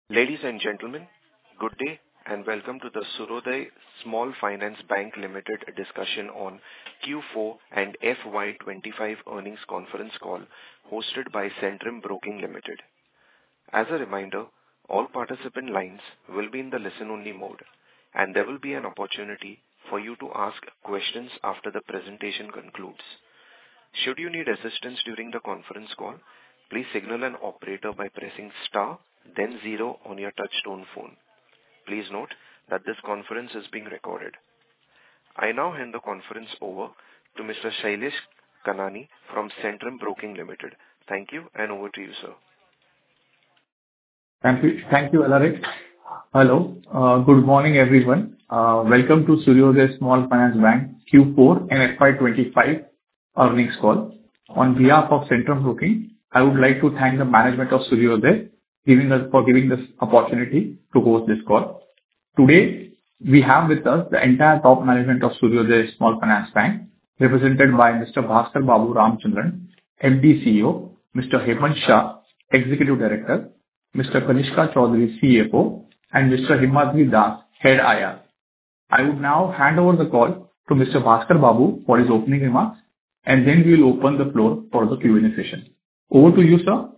Ladies and gentlemen, good day and welcome to the Suryodaya Small Finance Bank Limited discussion on Q4 and FY25 earnings conference call hosted by Centrum Broking Limited. As a reminder, all participant lines will be in the listen-only mode, and there will be an opportunity for you to ask questions after the presentation concludes. Should you need assistance during the conference call, please signal an operator by pressing star then 0 on your touchtone phone. Please note that this conference is being recorded. I now hand the conference over to Mr. Shailesh Kanani from Centrum Broking Limited. Thank you, and over to you, sir. Thank you, Alaric. Hello. Good morning, everyone. Welcome to Suryodaya Small Finance Bank Q4 and FY25 earnings call. On behalf of Centrum Broking, I would like to thank the management of Suryodaya for giving this opportunity to host this call. Today, we have with us the entire top management of Suryodaya Small Finance Bank, represented by Mr. Bhaskar Babu Ramachandran, MD CEO, Mr. Hemant Shah, Executive Director, Mr. Kanishka Choudhary, CFO, and Mr. Himadri Das, Head IR. I would now hand over the call to Mr. Bhaskar Babu for his opening remarks, and then we will open the floor for the Q&A session. Over to you, sir.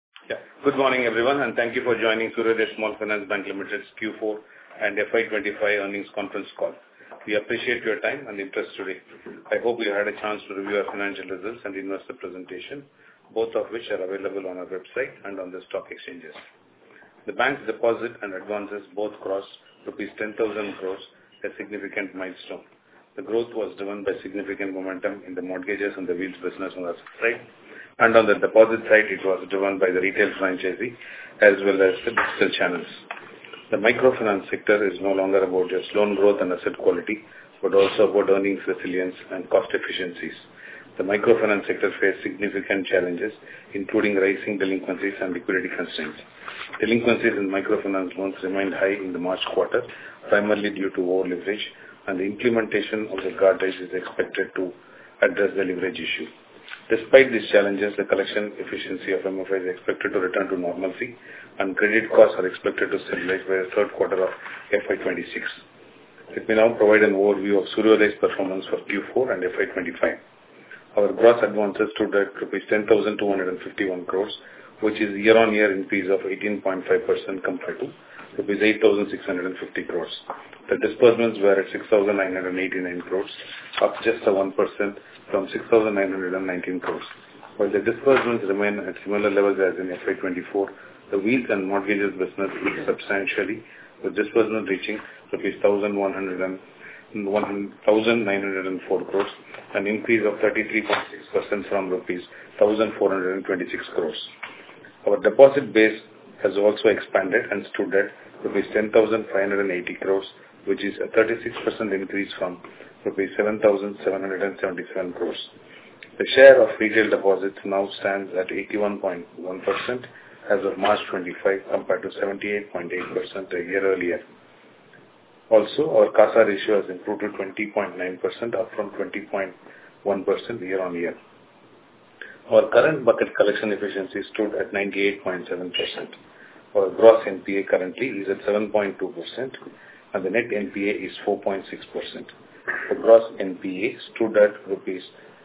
Good morning, everyone, and thank you for joining Suryodaya Small Finance Bank Limited's Q4 and FY25 earnings conference call. We appreciate your time and interest today. I hope you had a chance to review our financial results and investor presentation, both of which are available on our website and on the stock exchanges. The bank's deposit and advances both crossed rupees 10,000 crores, a significant milestone. The growth was driven by significant momentum in the mortgages and the wheels business on the side. And on the deposit side, it was driven by the retail franchisee as well as the digital channels. The microfinance sector is no longer about just loan growth and asset quality, but also about earnings resilience and cost efficiencies. The microfinance sector faced significant challenges, including rising delinquencies and liquidity constraints. Delinquencies in microfinance loans remained high in the March quarter, primarily due to over-leverage, and the implementation of the guardrails is expected to address the leverage issue. Despite these challenges, the collection efficiency of MFI is expected to return to normalcy, and credit costs are expected to stabilize by the third quarter of FY26. Let me now provide an overview of Suryodaya's performance for Q4 and FY25. Our gross advances stood at rupees 10,251 crores, which is a year-on-year increase of 18.5% compared to rupees 8,650 crores. The disbursements were at 6,989 crores, up just 1% from 6,919 crores. While the disbursements remain at similar levels as in FY24, the wheels and mortgages business grew substantially, with disbursement reaching rupees 1,904 crores, an increase of 33.6% from rupees 1,426 crores. Our deposit base has also expanded and stood at rupees 10,580 crores, which is a 36% increase from rupees 7,777 crores. The share of retail deposits now stands at 81.1% as of March 25 compared to 78.8% a year earlier. Also, our CASA ratio has improved to 20.9%, up from 20.1% year-on-year. Our current bucket collection efficiency stood at 98.7%. Our gross NPA currently is at 7.2%, and the net NPA is 4.6%. The gross NPA stood at rupees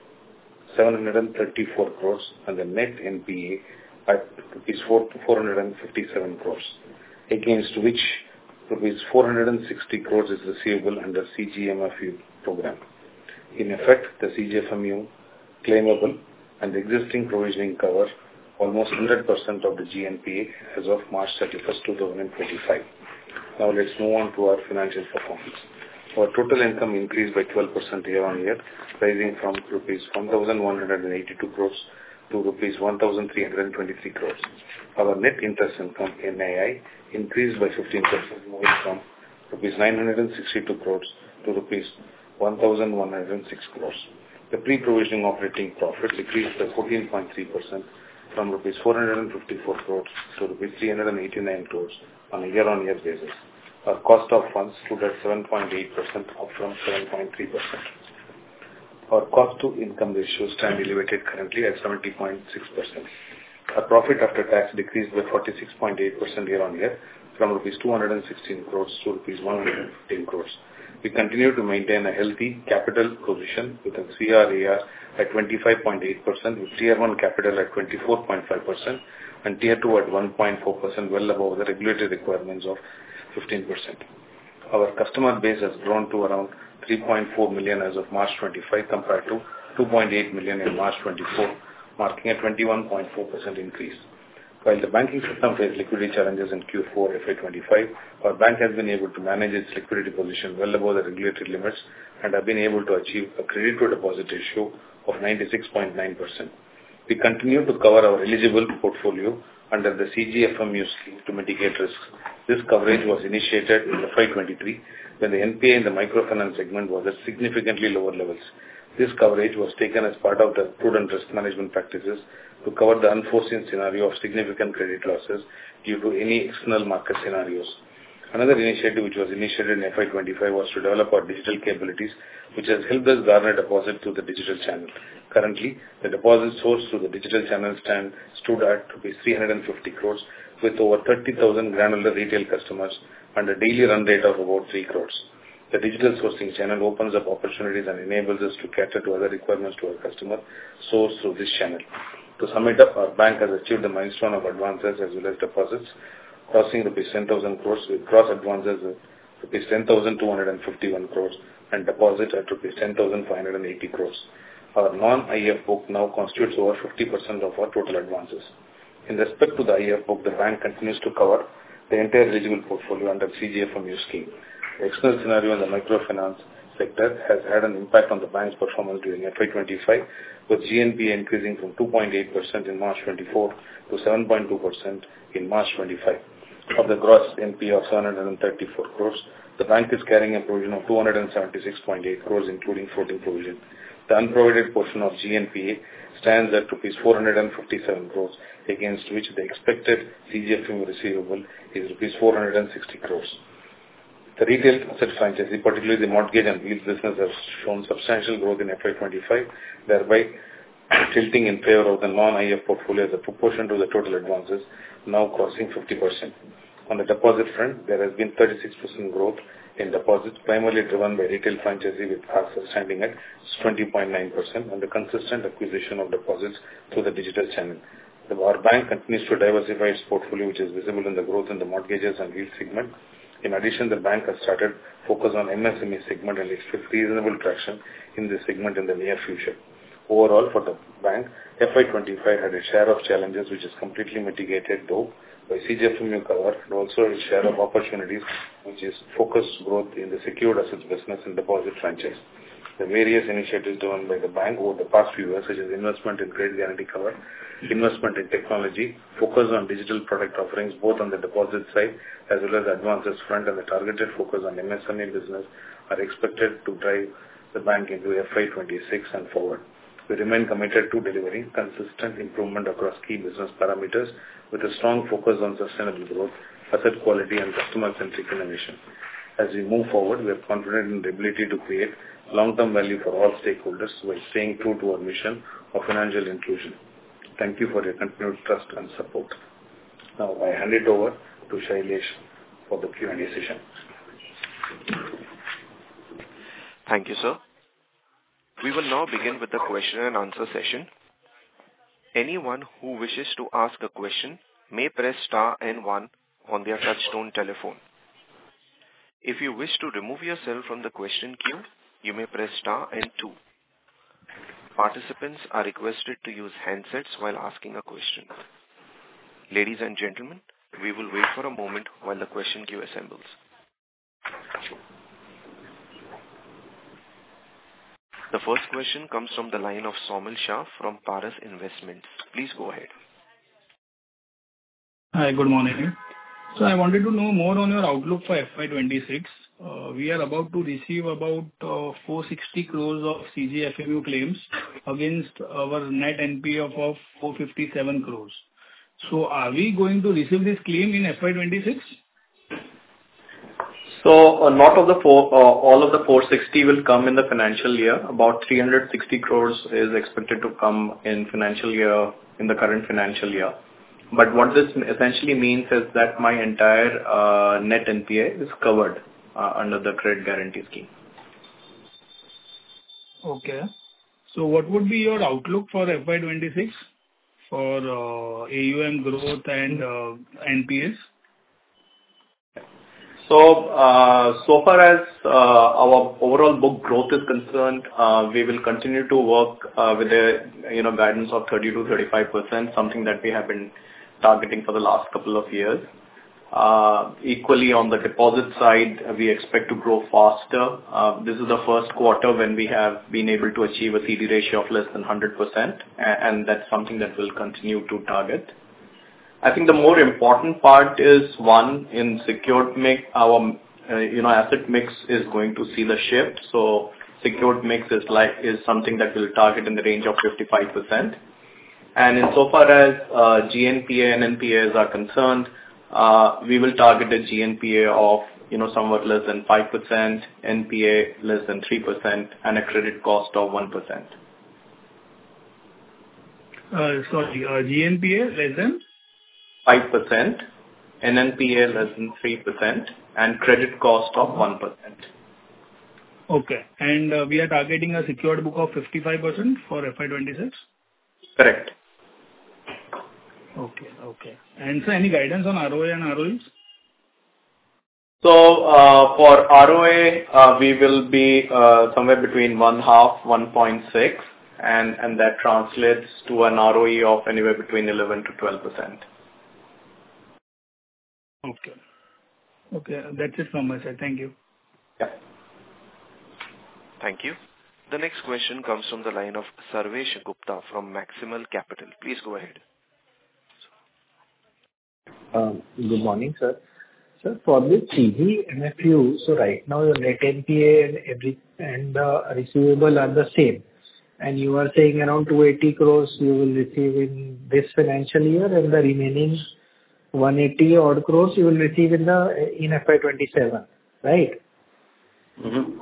734 crores, and the net NPA at rupees 457 crores, against which rupees 460 crores is receivable under CGFMU program. In effect, the CGFMU claimable and existing provisioning cover almost 100% of the GNPA as of March 31st, 2025. Now let's move on to our financial performance. Our total income increased by 12% year-on-year, rising from rupees 1,182 crores to rupees 1,323 crores. Our net interest income, NII, increased by 15%, moving from rupees 962 crores to rupees 1,106 crores. The pre-provisioning operating profit decreased by 14.3% from rupees 454 crores to rupees 389 crores on a year-on-year basis. Our cost of funds stood at 7.8%, up from 7.3%. Our cost to income ratio stands elevated currently at 70.6%. Our profit after tax decreased by 46.8% year-on-year from rupees 216 crores to rupees 115 crores. We continue to maintain a healthy capital position with a CRAR at 25.8%, with Tier 1 capital at 24.5% and Tier 2 at 1.4%, well above the regulatory requirements of 15%. Our customer base has grown to around 3.4 million as of March 25 compared to 2.8 million in March 24, marking a 21.4% increase. While the banking system faced liquidity challenges in Q4 FY25, our bank has been able to manage its liquidity position well above the regulatory limits and have been able to achieve a credit-to-deposit ratio of 96.9%. We continue to cover our eligible portfolio under the CGFMU scheme to mitigate risks. This coverage was initiated in FY23 when the NPA in the microfinance segment was at significantly lower levels. This coverage was taken as part of the prudent risk management practices to cover the unforeseen scenario of significant credit losses due to any external market scenarios. Another initiative which was initiated in FY25 was to develop our digital capabilities, which has helped us garner deposits through the digital channel. Currently, the deposit source through the digital channel stood at 350 crores with over 30,000 granular retail customers and a daily run rate of about 3 crores. The digital sourcing channel opens up opportunities and enables us to cater to other requirements to our customer source through this channel. To sum it up, our bank has achieved the milestone of advances as well as deposits, crossing rupees 10,000 crores with gross advances of rupees 10,251 crores and deposits at rupees 10,580 crores. Our non-IF book now constitutes over 50% of our total advances. In respect to the IF book, the bank continues to cover the entire eligible portfolio under CGFMU scheme. The external scenario in the microfinance sector has had an impact on the bank's performance during FY25, with GNPA increasing from 2.8% in March 24 to 7.2% in March 25. Of the gross NPA of 734 crores, the bank is carrying a provision of 276.8 crores, including floating provision. The unprovided portion of GNPA stands at rupees 457 crores, against which the expected CGFMU receivable is rupees 460 crores. The retail asset franchise, particularly the mortgage and wheels business, has shown substantial growth in FY25, thereby tilting in favor of the non-IF portfolio as a proportion to the total advances, now crossing 50%. On the deposit front, there has been 36% growth in deposits, primarily driven by retail franchisee with assets standing at 20.9% and the consistent acquisition of deposits through the digital channel. Our bank continues to diversify its portfolio, which is visible in the growth in the mortgages and wheels segment. In addition, the bank has started focus on MSME segment and expects reasonable traction in this segment in the near future. Overall, for the bank, FY25 had a share of challenges which is completely mitigated though by CGFMU cover and also a share of opportunities which is focused growth in the secured assets business and deposit franchise. The various initiatives done by the bank over the past few years, such as investment in credit guarantee cover, investment in technology, focus on digital product offerings both on the deposit side as well as the advances front, and the targeted focus on MSME business are expected to drive the bank into FY26 and forward. We remain committed to delivering consistent improvement across key business parameters with a strong focus on sustainable growth, asset quality, and customer-centric innovation. As we move forward, we are confident in the ability to create long-term value for all stakeholders while staying true to our mission of financial inclusion. Thank you for your continued trust and support. Now, I hand it over to Shailesh for the Q&A session. Thank you, sir. We will now begin with the question and answer session. Anyone who wishes to ask a question may press star and 1 on their touchtone telephone. If you wish to remove yourself from the question queue, you may press star and 2. Participants are requested to use handsets while asking a question. Ladies and gentlemen, we will wait for a moment while the question queue assembles. The first question comes from the line of Somil Shah from Paras Investments. Please go ahead. Hi, good morning. So I wanted to know more on your outlook for FY26. We are about to receive about 460 crores of CGFMU claims against our net NPA of 457 crores. So are we going to receive this claim in FY26? So not of the all of the 460 will come in the financial year. About 360 crores is expected to come in financial year in the current financial year. But what this essentially means is that my entire net NPA is covered under the credit guarantee scheme. Okay. So what would be your outlook for FY26 for AUM growth and NPAs? So far as our overall book growth is concerned, we will continue to work with a guidance of 30 to 35%, something that we have been targeting for the last couple of years. Equally on the deposit side, we expect to grow faster. This is the first quarter when we have been able to achieve a CD ratio of less than 100%, and that's something that we'll continue to target. I think the more important part is, one, in secured mix, our asset mix is going to see the shift. So secured mix is something that we'll target in the range of 55%. And insofar as GNPA and NPAs are concerned, we will target a GNPA of somewhat less than 5%, NPA less than 3%, and a credit cost of 1%. GNPA less than 5%, NNPA less than 3%, and credit cost of 1%. Okay. And we are targeting a secured book of 55% for FY26? Correct. Okay. And so any guidance on ROA and ROEs? So for ROA, we will be somewhere between 1.5-1.6, and that translates to an ROE of anywhere between 11 to 12%. Okay. That's it from my side. Thank you. Yeah. Thank you. The next question comes from the line of Sarvesh Gupta from Maximal Capital. Please go ahead. Good morning, sir. Sir, for the CGFMU, so right now your net NPA and receivable are the same, and you are saying around 280 crores you will receive in this financial year, and the remaining 180 odd crores you will receive in FY27, right? Mm-hmm.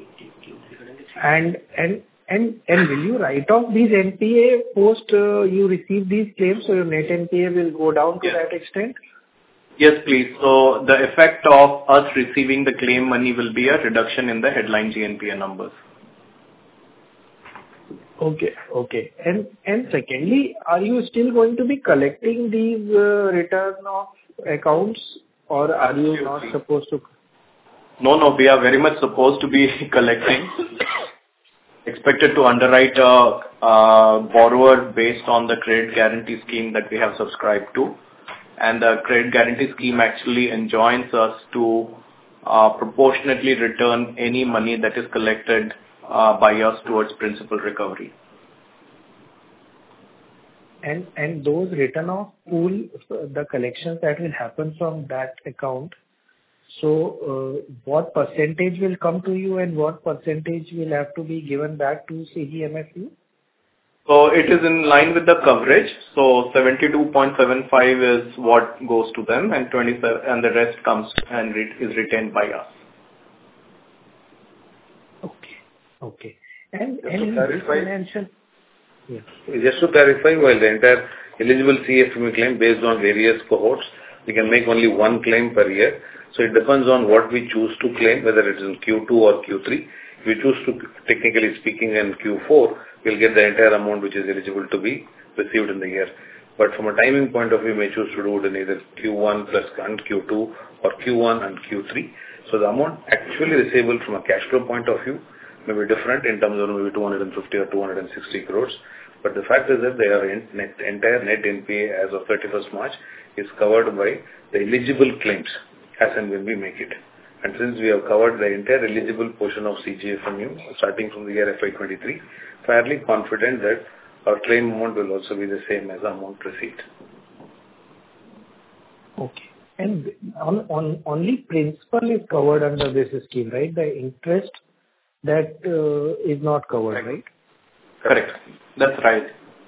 And will you write off these NPA post you receive these claims, so your net NPA will go down to that extent? Yes, please. So the effect of us receiving the claim money will be a reduction in the headline GNPA numbers. Okay. And secondly, are you still going to be collecting these return of accounts, or are you not supposed to? No, we are very much supposed to be collecting. Expected to underwrite a borrower based on the credit guarantee scheme that we have subscribed to. And the credit guarantee scheme actually enjoins us to proportionately return any money that is collected by us towards principal recovery. And those return of pool, the collections that will happen from that account, so what percentage will come to you and what percentage will have to be given back to CGFMU? So it is in line with the coverage. So 72.75 is what goes to them, and 27, and the rest comes and is retained by us. Okay. And financial. Yeah. Just to clarify, while the entire eligible CFME claim based on various cohorts, we can make only one claim per year. So it depends on what we choose to claim, whether it is in Q2 or Q3. If we choose to, technically speaking, in Q4, we'll get the entire amount which is eligible to be received in the year. But from a timing point of view, we may choose to do it in either Q1 plus and Q2 or Q1 and Q3. So the amount actually receivable from a cash flow point of view may be different in terms of maybe 250 or 260 crores. But the fact is that their entire net NPA as of 31st March is covered by the eligible claims as and when we make it. And since we have covered the entire eligible portion of CGFMU starting from the year FY23, fairly confident that our claim amount will also be the same as the amount received. Okay. And only principal is covered under this scheme, right? The interest that is not covered, right? Correct. That's right.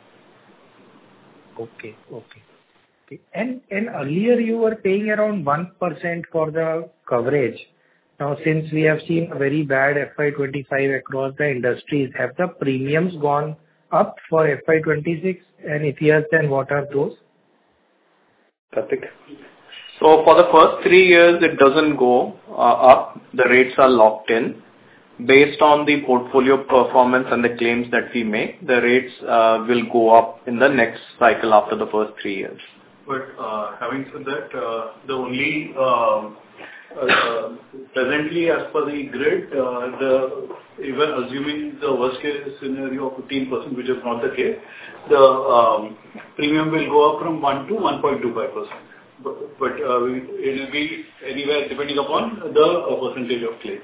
Okay. And earlier you were paying around 1% for the coverage. Now, since we have seen a very bad FY25 across the industries, have the premiums gone up for FY 26? And if yes, then what are those? Karthik? So for the first 3 years, it doesn't go up. The rates are locked in. Based on the portfolio performance and the claims that we make, the rates will go up in the next cycle after the first 3 years. But having said that, the only presently as per the grid, even assuming the worst case scenario of 15%, which is not the case, the premium will go up from 1 to 1.25%. But it will be anywhere depending upon the percentage of claims.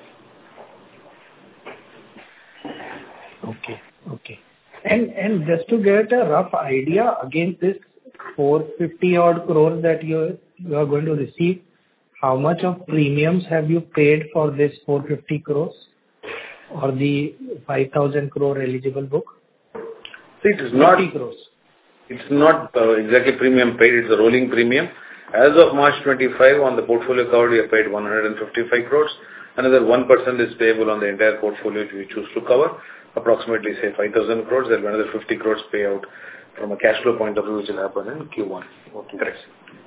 Okay. And just to get a rough idea against this 450 odd crores that you are going to receive, how much of premiums have you paid for this 450 crores or the 5,000 crore eligible book? See, it is not 50 crores. It's not exactly premium paid, it's a rolling premium. As of March 25, on the portfolio covered, we have paid 155 crores. Another 1% is payable on the entire portfolio which we choose to cover. Approximately, say, 5,000 crores. There will be another 50 crores payout from a cash flow point of view, which will happen in Q1. Correct.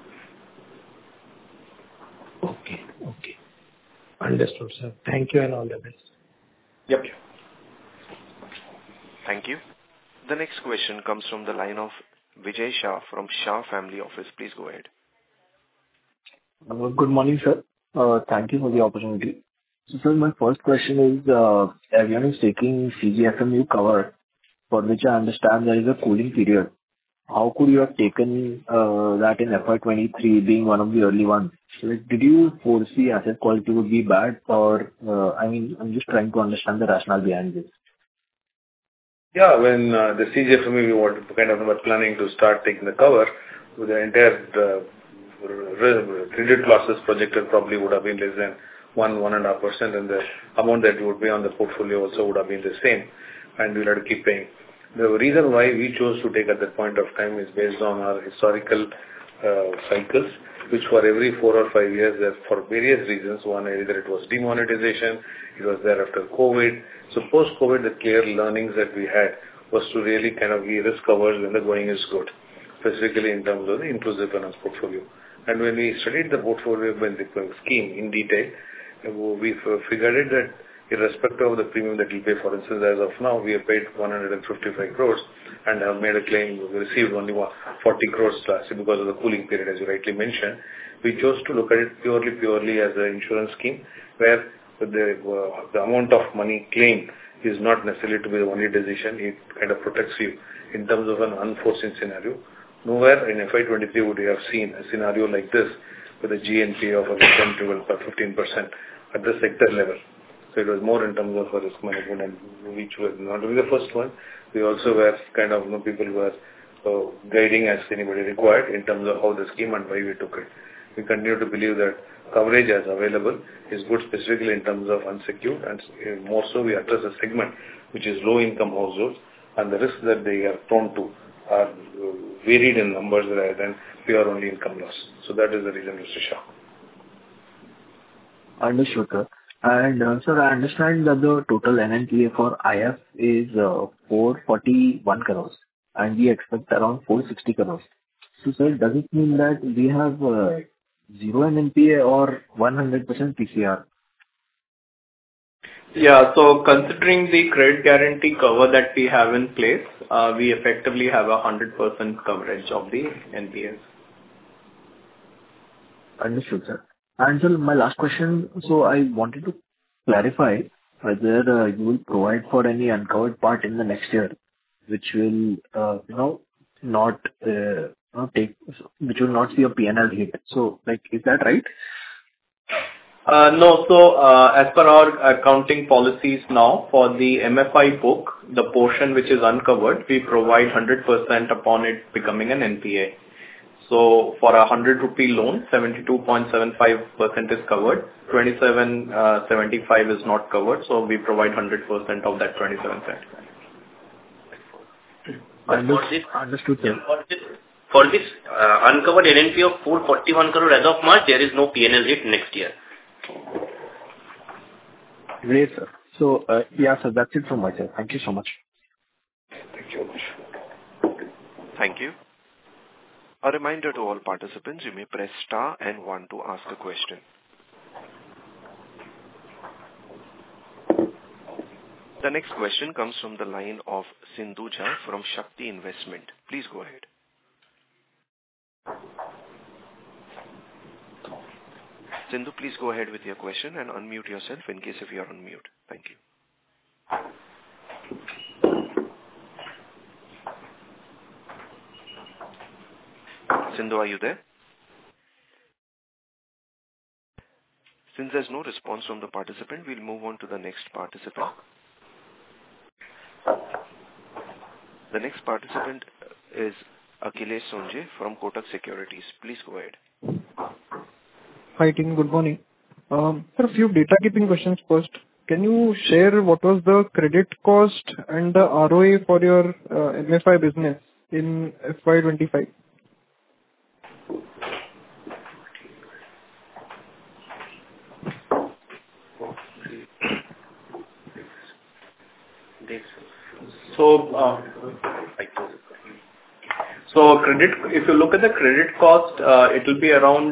Okay. Understood, sir. Thank you and all the best. Yep. Thank you. The next question comes from the line of Vijay Shah from Shah Family Office. Please go ahead. Good morning, sir. Thank you for the opportunity. So, sir, my first question is, everyone is taking CGFMU cover, for which I understand there is a cooling period. How could you have taken that in FY23 being one of the early ones? So, did you foresee asset quality would be bad, or I'm just trying to understand the rationale behind this. Yeah, when the CGFMU we were planning to start taking the cover, with the entire credit losses projected probably would have been less than 1.5%, and the amount that would be on the portfolio also would have been the same, and we'll have to keep paying. The reason why we chose to take at that point of time is based on our historical cycles, which for every 4 or 5 years, for various reasons. One, either it was demonetization, it was there after COVID. So post-COVID, the clear learnings that we had was to really kind of be risk covered when the going is good, specifically in terms of the inclusive finance portfolio. And when we studied the portfolio scheme in detail, we figured it that irrespective of the premium that we pay, for instance, as of now, we have paid 155 crores and have made a claim, we received only 40 crores last year because of the cooling period, as you rightly mentioned. We chose to look at it purely as an insurance scheme, where the amount of money claimed is not necessarily to be the only decision. It kind of protects you in terms of an unforeseen scenario. Nowhere in FY23 would you have seen a scenario like this with a GNP of 10, 12, or 15% at the sector level. So it was more in terms of risk management, and which was not only the first one. We also were kind of, people were guiding as anybody required in terms of how the scheme and why we took it. We continue to believe that coverage as available is good, specifically in terms of unsecured, and more so we address a segment which is low income households, and the risks that they are prone to are varied in numbers rather than pure only income loss. So that is the reason, Mr. Shah. Understood, sir. And sir, I understand that the total NNPA for IF is 441 crores, and we expect around 460 crores. So, sir, does it mean that we have zero NNPA or 100% PCR? Yeah, so considering the credit guarantee cover that we have in place, we effectively have 100% coverage of the NPAs. Understood, sir. And sir, my last question, so I wanted to clarify whether you will provide for any uncovered part in the next year, which will, not which will not see a P&L hit. So, is that right? No. So, as per our accounting policies now, for the MFI book, the portion which is uncovered, we provide 100% upon it becoming an NPA. So, for a 100 rupee loan, 72.75% is covered, 27.75 is not covered, so we provide 100% of that 27.75. Understood, sir. For this uncovered NNP of 441 crore as of March, there is no P&L hit next year. Great, sir. So, yeah, sir, that's it from my side. Thank you so much. Thank you very much. Thank you. A reminder to all participants, you may press star and one to ask a question. The next question comes from the line of Sindhu Jha from Shakti Investment. Please go ahead. Sindhu, please go ahead with your question and unmute yourself in case if you are on mute. Thank you. Sindhu, are you there? Since there's no response from the participant, we'll move on to the next participant. The next participant is Akhilesh Sonje from Kotak Securities. Please go ahead. Hi team, good morning. Sir, a few data keeping questions first. Can you share what was the credit cost and the ROA for your MFI business in FY25? So credit, if you look at the credit cost, it will be around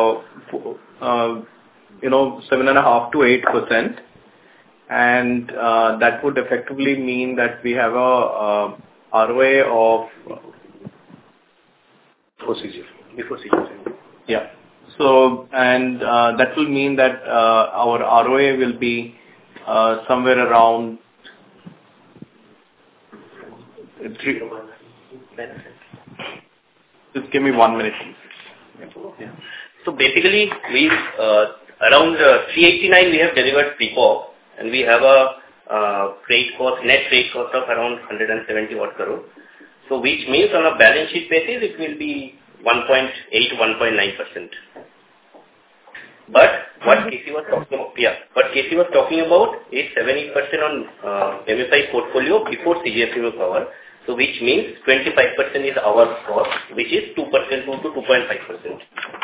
7.5% to 8%, and that would effectively mean that we have a ROA of Before CGF. Yeah. So and that will mean that our ROA will be somewhere around 3. Just give me 1 minute. Yeah. So basically, we around 389 we have delivered pre-pop, and we have a net freight cost of around 170 odd crore. So which means on a balance sheet basis it will be 1.8 1.9%. But what KC was talking about is 70% on MFI portfolio before CGFMU cover. So which means 25% is our cost, which is 2% to 2.5%.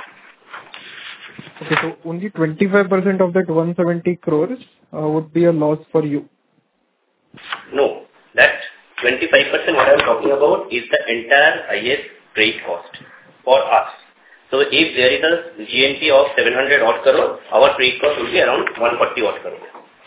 Okay, so only 25% of that 170 crores would be a loss for you. No, that 25% what I am talking about is the entire IS freight cost for us. So if there is a GNP of 700 odd crore, our freight cost will be around 140 odd crore.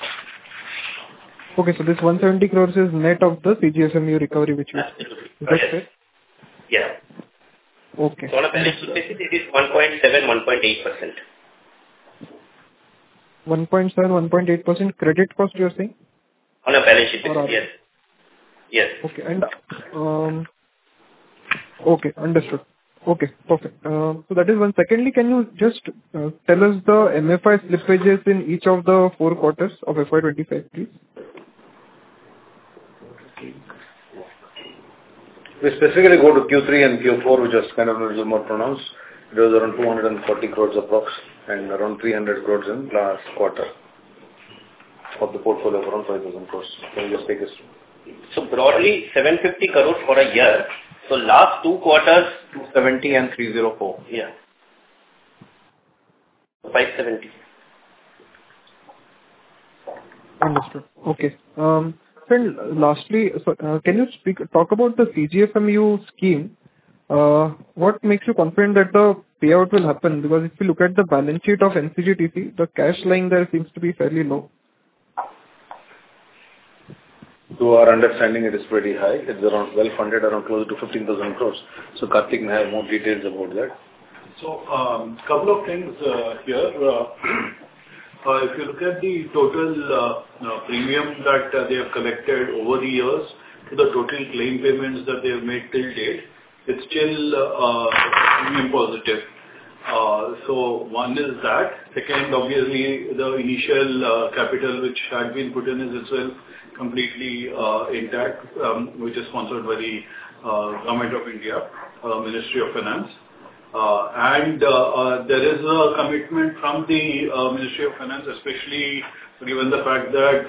Okay, so this 170 crores is net of the CGFMU recovery which you... Absolutely. Is that fair? Yeah. Okay. So on a balance sheet basis, it is 1.7, 1.8%. 1.7, 1.8% credit cost you are saying? On a balance sheet basis, yes. Yes. Okay, and okay, understood. Okay, perfect. So that is one. Secondly, can you just tell us the MFI slippages in each of the 4 quarters of FY25, please? We specifically go to Q3 and Q4, which was kind of a little more pronounced. It was around 240 crores approx and around 300 crores in last quarter of the portfolio of around 5,000 crores. Can you just take us through? So broadly 750 crores for a year. So last 2 quarters 270 and 304. Yeah. 570. Understood. Okay. And lastly, can you talk about the CGFMU scheme? What makes you confident that the payout will happen? Because if you look at the balance sheet of NCGTC, the cash lying there seems to be fairly low. To our understanding, it is pretty high. It's around well funded, around close to 15,000 crores. So Karthik may have more details about that. So, couple of things here. If you look at the total premium that they have collected over the years to the total claim payments that they have made till date, it's still premium positive. So one is that. Second, obviously, the initial capital which had been put in is itself completely intact, which is sponsored by the Government of India, Ministry of Finance. And there is a commitment from the Ministry of Finance, especially given the fact that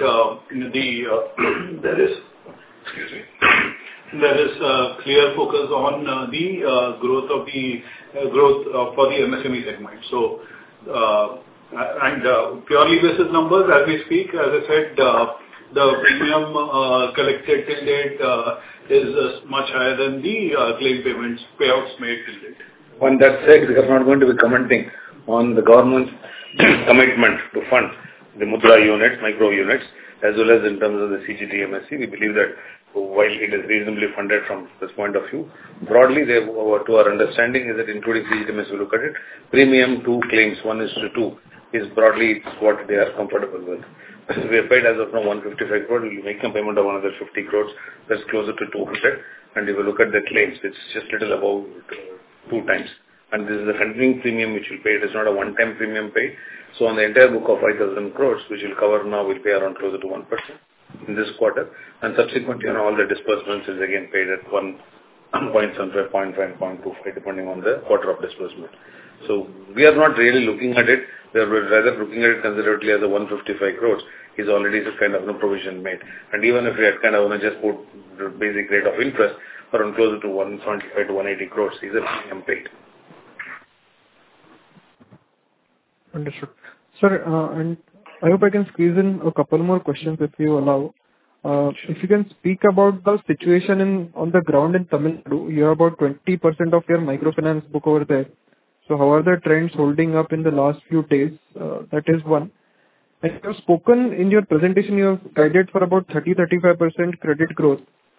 there is clear focus on the growth for the MSME segment. So, and purely basis numbers as we speak, as I said, the premium collected till date is much higher than the claim payouts made till date. On that side, we are not going to be commenting on the government's commitment to fund the Mudra units, micro units, as well as in terms of the CGTMSE. We believe that while it is reasonably funded from this point of view, broadly, to our understanding is that including CGTMSE, we look at it, premium to claims 1:2 is broadly what they are comfortable with. We have paid as of now 155 crores. We will make a payment of another 50 crores. That's closer to 200. And if you look at the claims, it's just little above 2 times. And this is the continuing premium which will pay. It is not a one-time premium paid. So on the entire book of 5,000 crores, which will cover now, will pay around closer to 1% in this quarter. And subsequently, all the disbursements is again paid at 1.75, 0.5, 0.25, depending on the quarter of disbursement. So we are not really looking at it. We are rather looking at it conservatively as a 155 crores is already a kind of provision made. And even if we had kind of just put the basic rate of interest around closer to 175 to 180 crores is a premium paid. Understood. Sir, and I hope I can squeeze in a couple more questions if you allow. If you can speak about the situation on the ground in Tamil Nadu, you have about 20% of your microfinance book over there. So how are the trends holding up in the last few days? That is one. And you have spoken in your presentation, you have guided for about 30-35% credit growth.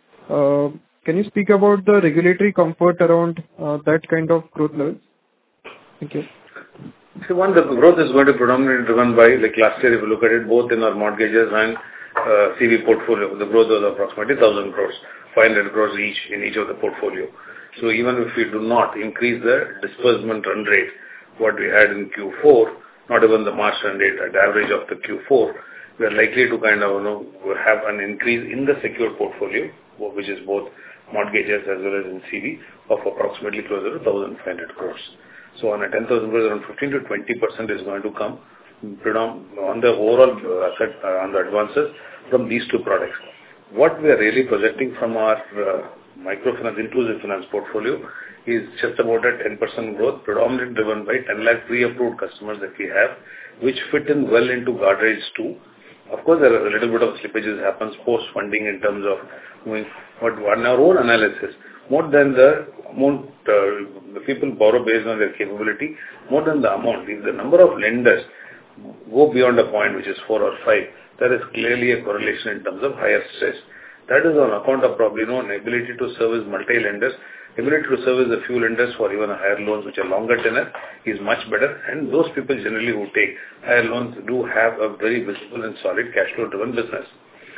Can you speak about the regulatory comfort around that kind of growth levels? Thank you. So one, the growth is going to be predominantly driven by, like last year, if you look at it, both in our mortgages and CV portfolio, the growth was approximately 1,000 crores, 500 crores each in each of the portfolio. So even if we do not increase the disbursement run rate, what we had in Q4, not even the March run rate, at the average of the Q4, we are likely to kind of have an increase in the secured portfolio, which is both mortgages as well as in CV, of approximately closer to 1,500 crores. So on a 10,000 crores, around 15 to 20% is going to come on the overall asset, on the advances from these two products. What we are really projecting from our microfinance, inclusive finance portfolio is just about a 10% growth, predominantly driven by 10 lakh pre-approved customers that we have, which fit in well into guardrails too. Of course, there are a little bit of slippages happens post-funding in terms of moving, but on our own analysis, more than the amount the people borrow based on their capability, more than the amount, if the number of lenders go beyond a point which is 4 or 5, there is clearly a correlation in terms of higher stress. That is on account of probably an ability to service multi-lenders, ability to service a few lenders for even a higher loans which are longer tenor is much better, and those people generally who take higher loans do have a very visible and solid cash flow driven business.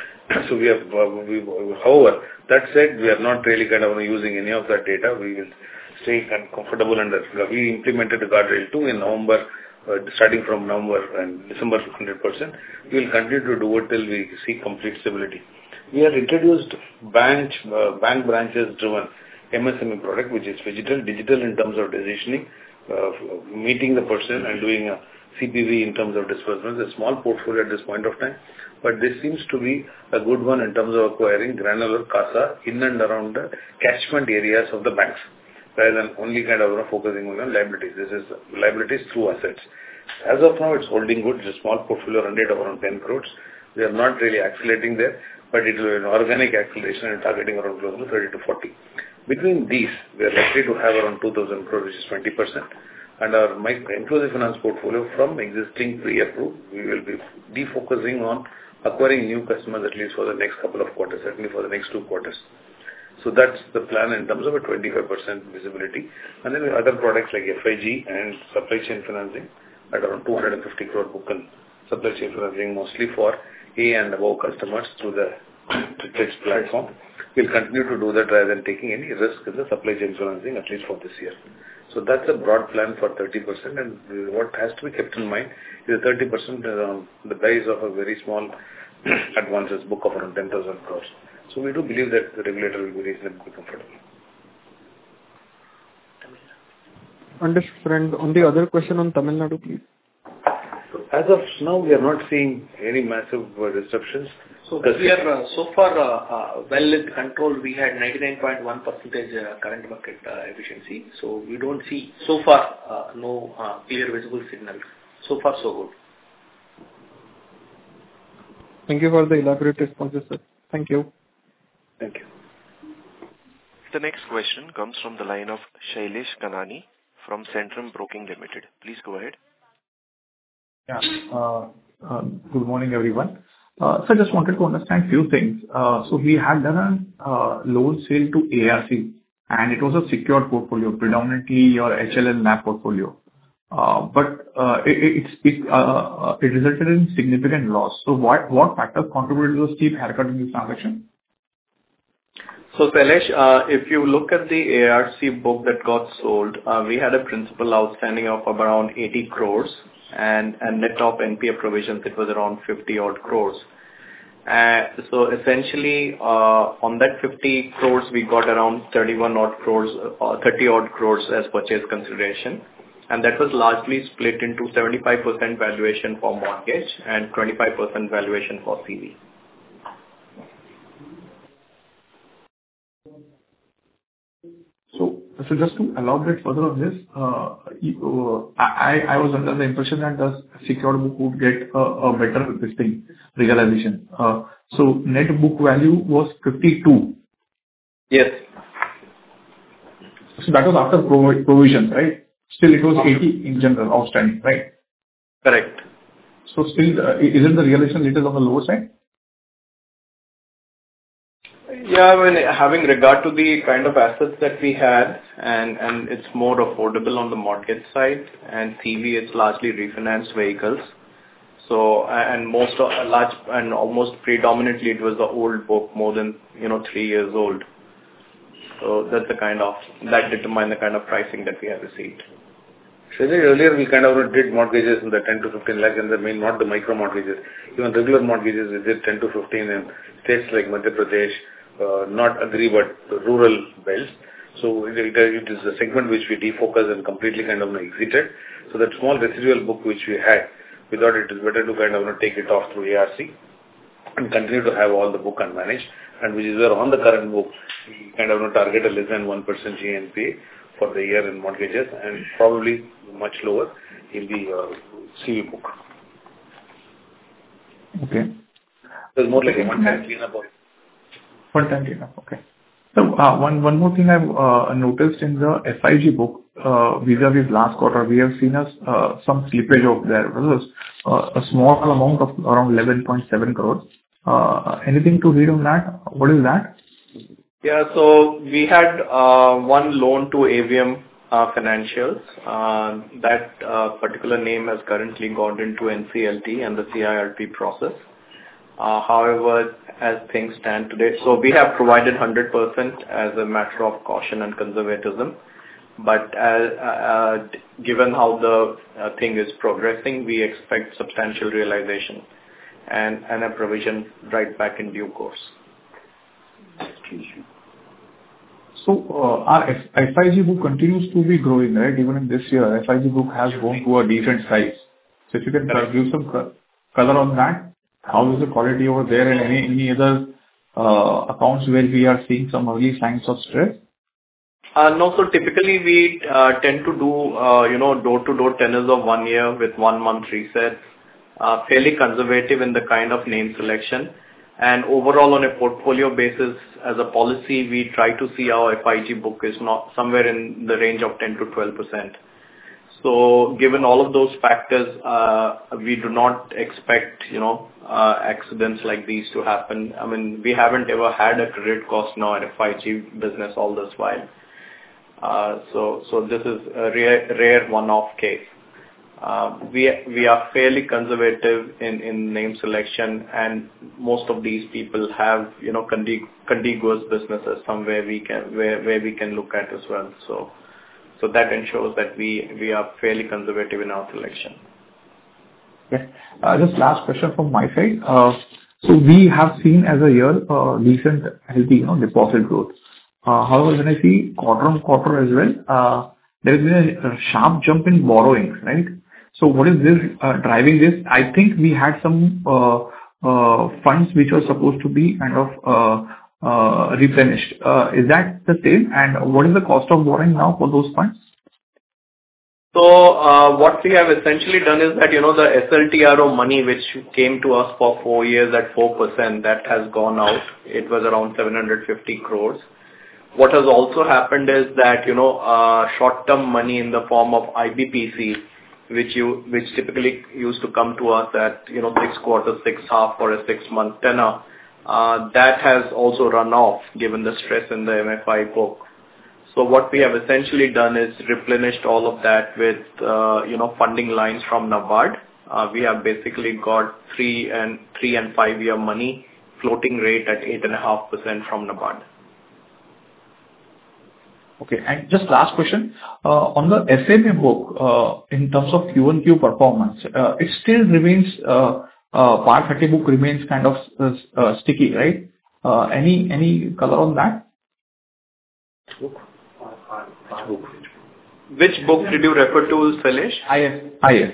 So we have, however, that said, we are not really kind of using any of that data. We will stay comfortable under. We implemented the guardrail 2 in November, starting from November and December 100%. We will continue to do it till we see complete stability. We have introduced bank branches driven MSME product, which is digital in terms of decisioning, meeting the person and doing a CPV in terms of disbursements, a small portfolio at this point of time. But this seems to be a good one in terms of acquiring granular CASA in and around the catchment areas of the banks, rather than only kind of focusing on liabilities. This is liabilities through assets. As of now, it's holding good. It's a small portfolio run rate of around 10 crores. We are not really accelerating there, but it will be an organic acceleration and targeting around close to 30 to 40. Between these, we are likely to have around 2,000 crores, which is 20%. And our inclusive finance portfolio from existing pre-approved, we will be defocusing on acquiring new customers at least for the next couple of quarters, certainly for the next 2 quarters. So that's the plan in terms of a 25% visibility. And then other products like FIG and supply chain financing at around 250 crore book and supply chain financing mostly for A and above customers through the Tricks platform. We'll continue to do that rather than taking any risk in the supply chain financing, at least for this year. So that's a broad plan for 30%, and what has to be kept in mind is 30% the base of a very small advances book of around 10,000 crores. So we do believe that the regulator will be reasonably comfortable. Understood, friend. On the other question on Tamil Nadu, please. As of now, we are not seeing any massive disruptions. So we are so far well in control. We had 99.1% current market efficiency. So we don't see so far no clear visible signal. So far so good. Thank you for the elaborate responses, sir. Thank you. Thank you. The next question comes from the line of Shailesh Kanani from Centrum Broking Limited. Please go ahead. Yeah. Good morning, everyone. So I just wanted to understand few things. So we had done a loan sale to ARC, and it was a secured portfolio, predominantly your HLL LAP portfolio. But it resulted in significant loss. So what factors contributed to the steep haircut in this transaction? So, Shailesh, if you look at the ARC book that got sold, we had a principal outstanding of around 80 crores, and net of NPA provisions, it was around 50 odd crores. So essentially, on that 50 crores, we got around 31 odd crores, 30 odd crores as purchase consideration. And that was largely split into 75% valuation for mortgage and 25% valuation for CV. So just to elaborate further on this, I was under the impression that the secured book would get a better realization. So net book value was 52. Yes. So that was after provision, right? Still, it was 80 in general outstanding, right? Correct. So still, isn't the realization little on the lower side? Yeah, I mean, having regard to the kind of assets that we had, and it's more affordable on the mortgage side, and CV, it's largely refinanced vehicles. So, and almost predominantly, it was the old book, more than 3 years old. So that determined the kind of pricing that we have received. Shailesh, earlier we kind of did mortgages in the 10 to 15 lakh, and not the micro mortgages, even regular mortgages, we did 10 to 15 in states like Madhya Pradesh, not agri but rural belts. So it is a segment which we defocused and completely kind of exited. So that small residual book which we had, we thought it is better to kind of take it off through ARC and continue to have all the book unmanaged, and which is where on the current book we kind of target a less than 1% GNPA for the year in mortgages and probably much lower in the CV book. Okay. There's more like a one-time cleanup. One-time cleanup, okay. So one more thing I've noticed in the FIG book, vis-a-vis last quarter, we have seen some slippage over there. There was a small amount of around 11.7 crores. Anything to read on that? What is that? Yeah, so we had one loan to AVM Financials. That particular name has currently gone into NCLT and the CIRP process. However, as things stand today, so we have provided 100% as a matter of caution and conservatism. But given how the thing is progressing, we expect substantial realization and a provision right back in due course. So our FIG book continues to be growing, right? Even in this year, FIG book has grown to a decent size. So if you can give some color on that, how is the quality over there, and any other accounts where we are seeing some early signs of stress? No, so typically we tend to do door-to-door tenors of 1 year with 1 month resets, fairly conservative in the kind of name selection. And overall, on a portfolio basis, as a policy, we try to see our FIG book is not somewhere in the range of 10 to 12%. So given all of those factors, we do not expect, accidents like these to happen. I mean, we haven't ever had a credit cost now at a FIG business all this while. So this is a rare one-off case. We are fairly conservative in name selection, and most of these people have, contiguous businesses somewhere where we can look at as well. So that ensures that we are fairly conservative in our selection. Okay. Just last question from my side. So we have seen as a year decent healthy deposit growth. However, when I see quarter on quarter as well, there has been a sharp jump in borrowings, right? So what is this driving this? I think we had some funds which were supposed to be kind of replenished. Is that the same? And what is the cost of borrowing now for those funds? So, what we have essentially done is that, the SLTRO money, which came to us for 4 years at 4%, that has gone out. It was around 750 crores. What has also happened is that, short-term money in the form of IBPC, which typically used to come to us at, 6 quarters, 6 half or a 6-month tenor, that has also run off given the stress in the MFI book. So what we have essentially done is replenished all of that with, funding lines from NABARD. We have basically got 3 and 5-year money floating rate at 8.5% from NABARD. Okay. And just last question. On the SMA book, in terms of Q1Q performance, it still remains, PAR 30 book remains kind of sticky, right? Any color on that? Which book did you refer to, Shailesh? IF.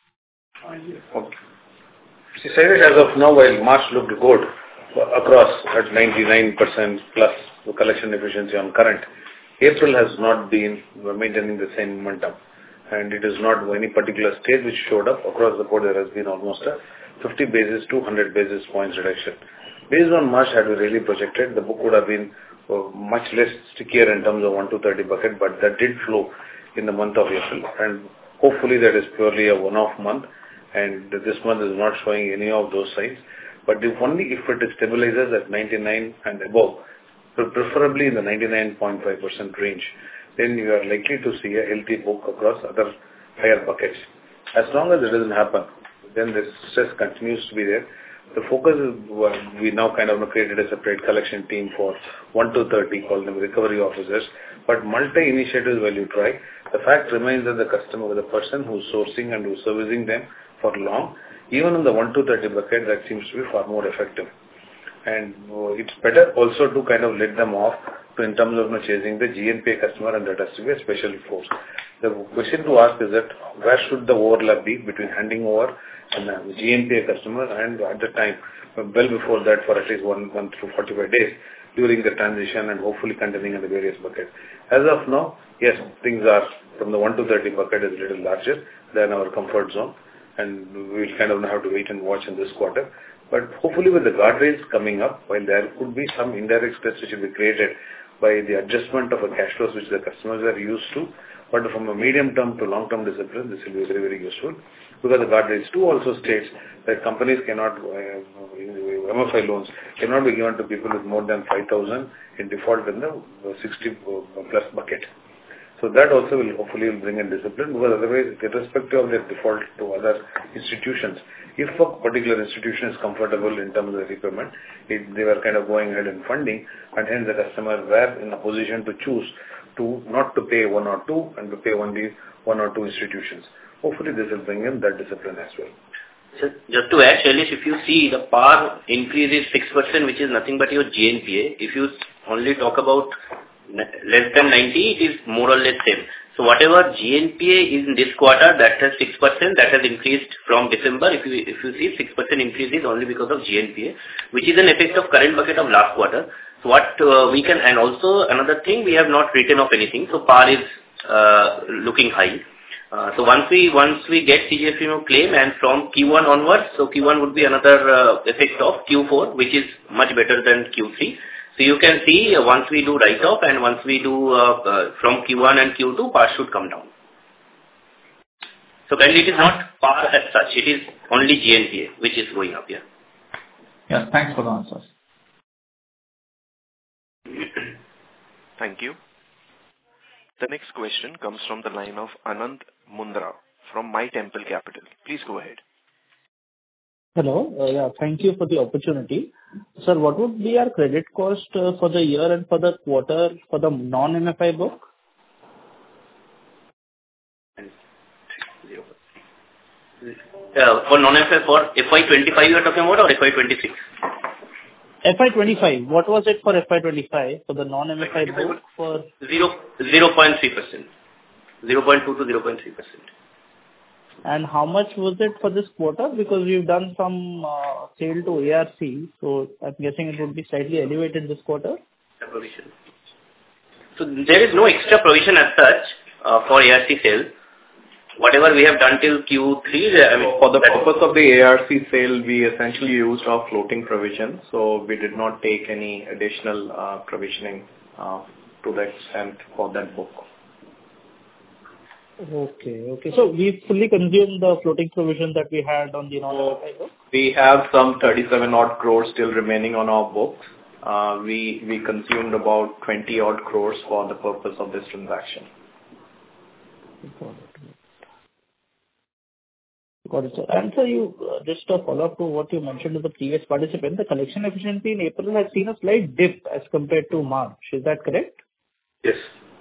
Okay. See, Shailesh, as of now, while March looked good across at 99% plus the collection efficiency on current, April has not been maintaining the same momentum, and it is not any particular state which showed up. Across the board, there has been almost a 50 basis to 100 basis points reduction. Based on March, had we really projected, the book would have been much less stickier in terms of 1 to 30 bucket, but that did flow in the month of April, and hopefully that is purely a one-off month, and this month is not showing any of those signs. But if it stabilizes at 99 and above, preferably in the 99.5% range, then you are likely to see a healthy book across other higher buckets. As long as it doesn't happen, then the stress continues to be there. The focus is, we now kind of created a separate collection team for 1 to 30, called them recovery officers. But multi-initiatives while you try, the fact remains that the customer, the person who's sourcing and who's servicing them for long, even in the 1 to 30 bucket, that seems to be far more effective. And it's better also to kind of let them off in terms of chasing the GNPA customer, and that has to be a special force. The question to ask is that where should the overlap be between handing over and the GNPA customer and at the time, well before that, for at least 1 month to 45 days during the transition, and hopefully continuing in the various buckets. As of now, yes, things are from the 1 to 30 bucket is a little larger than our comfort zone, and we'll kind of have to wait and watch in this quarter. But hopefully with the guardrails coming up, while there could be some indirect stress which will be created by the adjustment of a cash flows which the customers are used to, but from a medium-term to long-term discipline, this will be very, very useful. Because the guardrails 2 also states that companies cannot, MFI loans cannot be given to people with more than 5,000 in default in the 60 plus bucket. So that also will hopefully bring in discipline, because otherwise, irrespective of their default to other institutions, if a particular institution is comfortable in terms of the repayment, they were kind of going ahead and funding, and hence the customer were in a position to choose to not to pay 1 or 2 and to pay only 1 or 2 institutions. Hopefully this will bring in that discipline as well. So just to add, Shailesh, if you see the PAR increase is 6%, which is nothing but your GNPA. If you only talk about less than 90, it is more or less same. So whatever GNPA is in this quarter, that has 6%, that has increased from December. If you see 6% increase is only because of GNPA, which is an effect of current bucket of last quarter. So what we can, and also another thing, we have not written off anything. So PAR is looking high. So once we get CGFMU claim, and from Q1 onwards, so Q1 would be another effect of Q4, which is much better than Q3. So you can see once we do write-off and once we do from Q1 and Q2, PAR should come down. So currently it is not PAR as such, it is only GNPA which is going up here. Yeah, thanks for the answers. Thank you. The next question comes from the line of Anand Mundra from My Temple Capital. Please go ahead. Hello. Yeah, thank you for the opportunity. Sir, what would be our credit cost for the year and for the quarter for the non-MFI book? For non-MFI, for FY25 you are talking about, or FY26? FY25. What was it for FY25 for the non-MFI book for? 0.3%. 0.2 to 0.3%. And how much was it for this quarter? Because we've done some sale to ARC, so I'm guessing it would be slightly elevated this quarter. So there is no extra provision as such for ARC sale. whatever we have done till Q3, I mean, for the purpose of the ARC sale, we essentially used our floating provision, so we did not take any additional provisioning to that extent for that book. Okay. So we fully consumed the floating provision that we had on the non-MFI book? We have some 37 odd crores still remaining on our books. We consumed about 20 odd crores for the purpose of this transaction. Got it, sir. And so you, just a follow-up to what you mentioned to the previous participant, the collection efficiency in April has seen a slight dip as compared to March. Is that correct? Yes.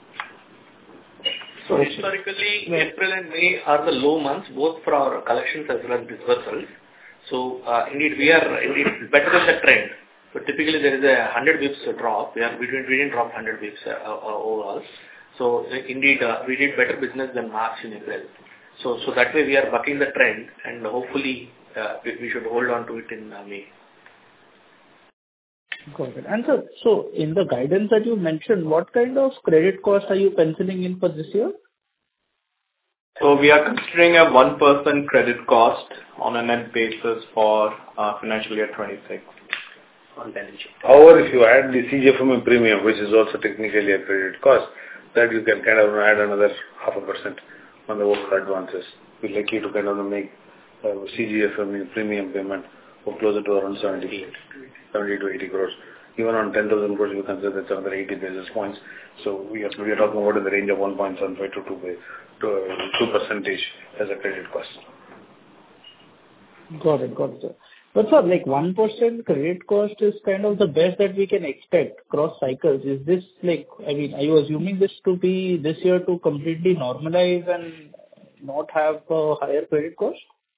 So historically, April and May are the low months, both for our collections as well as disbursals. So indeed, we are better than the trend. So typically, there is a 100 bips drop. We didn't drop 100 bips overall. So indeed, we did better business than March and April. So that way we are bucking the trend, and hopefully we should hold on to it in May. Got it. And so in the guidance that you mentioned, what kind of credit cost are you penciling in for this year? So we are considering a 1% credit cost on a net basis for financial year 26 on balance sheet. However, if you add the CGFMU premium, which is also technically a credit cost, that you can kind of add another 0.5% on the overall advances. We're likely to kind of make CGFMU premium payment for closer to around 70 to 80 crores. Even on 10,000 crores, you consider that's another 80 basis points. So we are talking about in the range of 1.75 to 2% as a credit cost. Got it, sir. But sir, like 1% credit cost is kind of the best that we can expect cross cycles. Is this like, I mean, are you assuming this to be this year to completely normalize and not have a higher credit cost?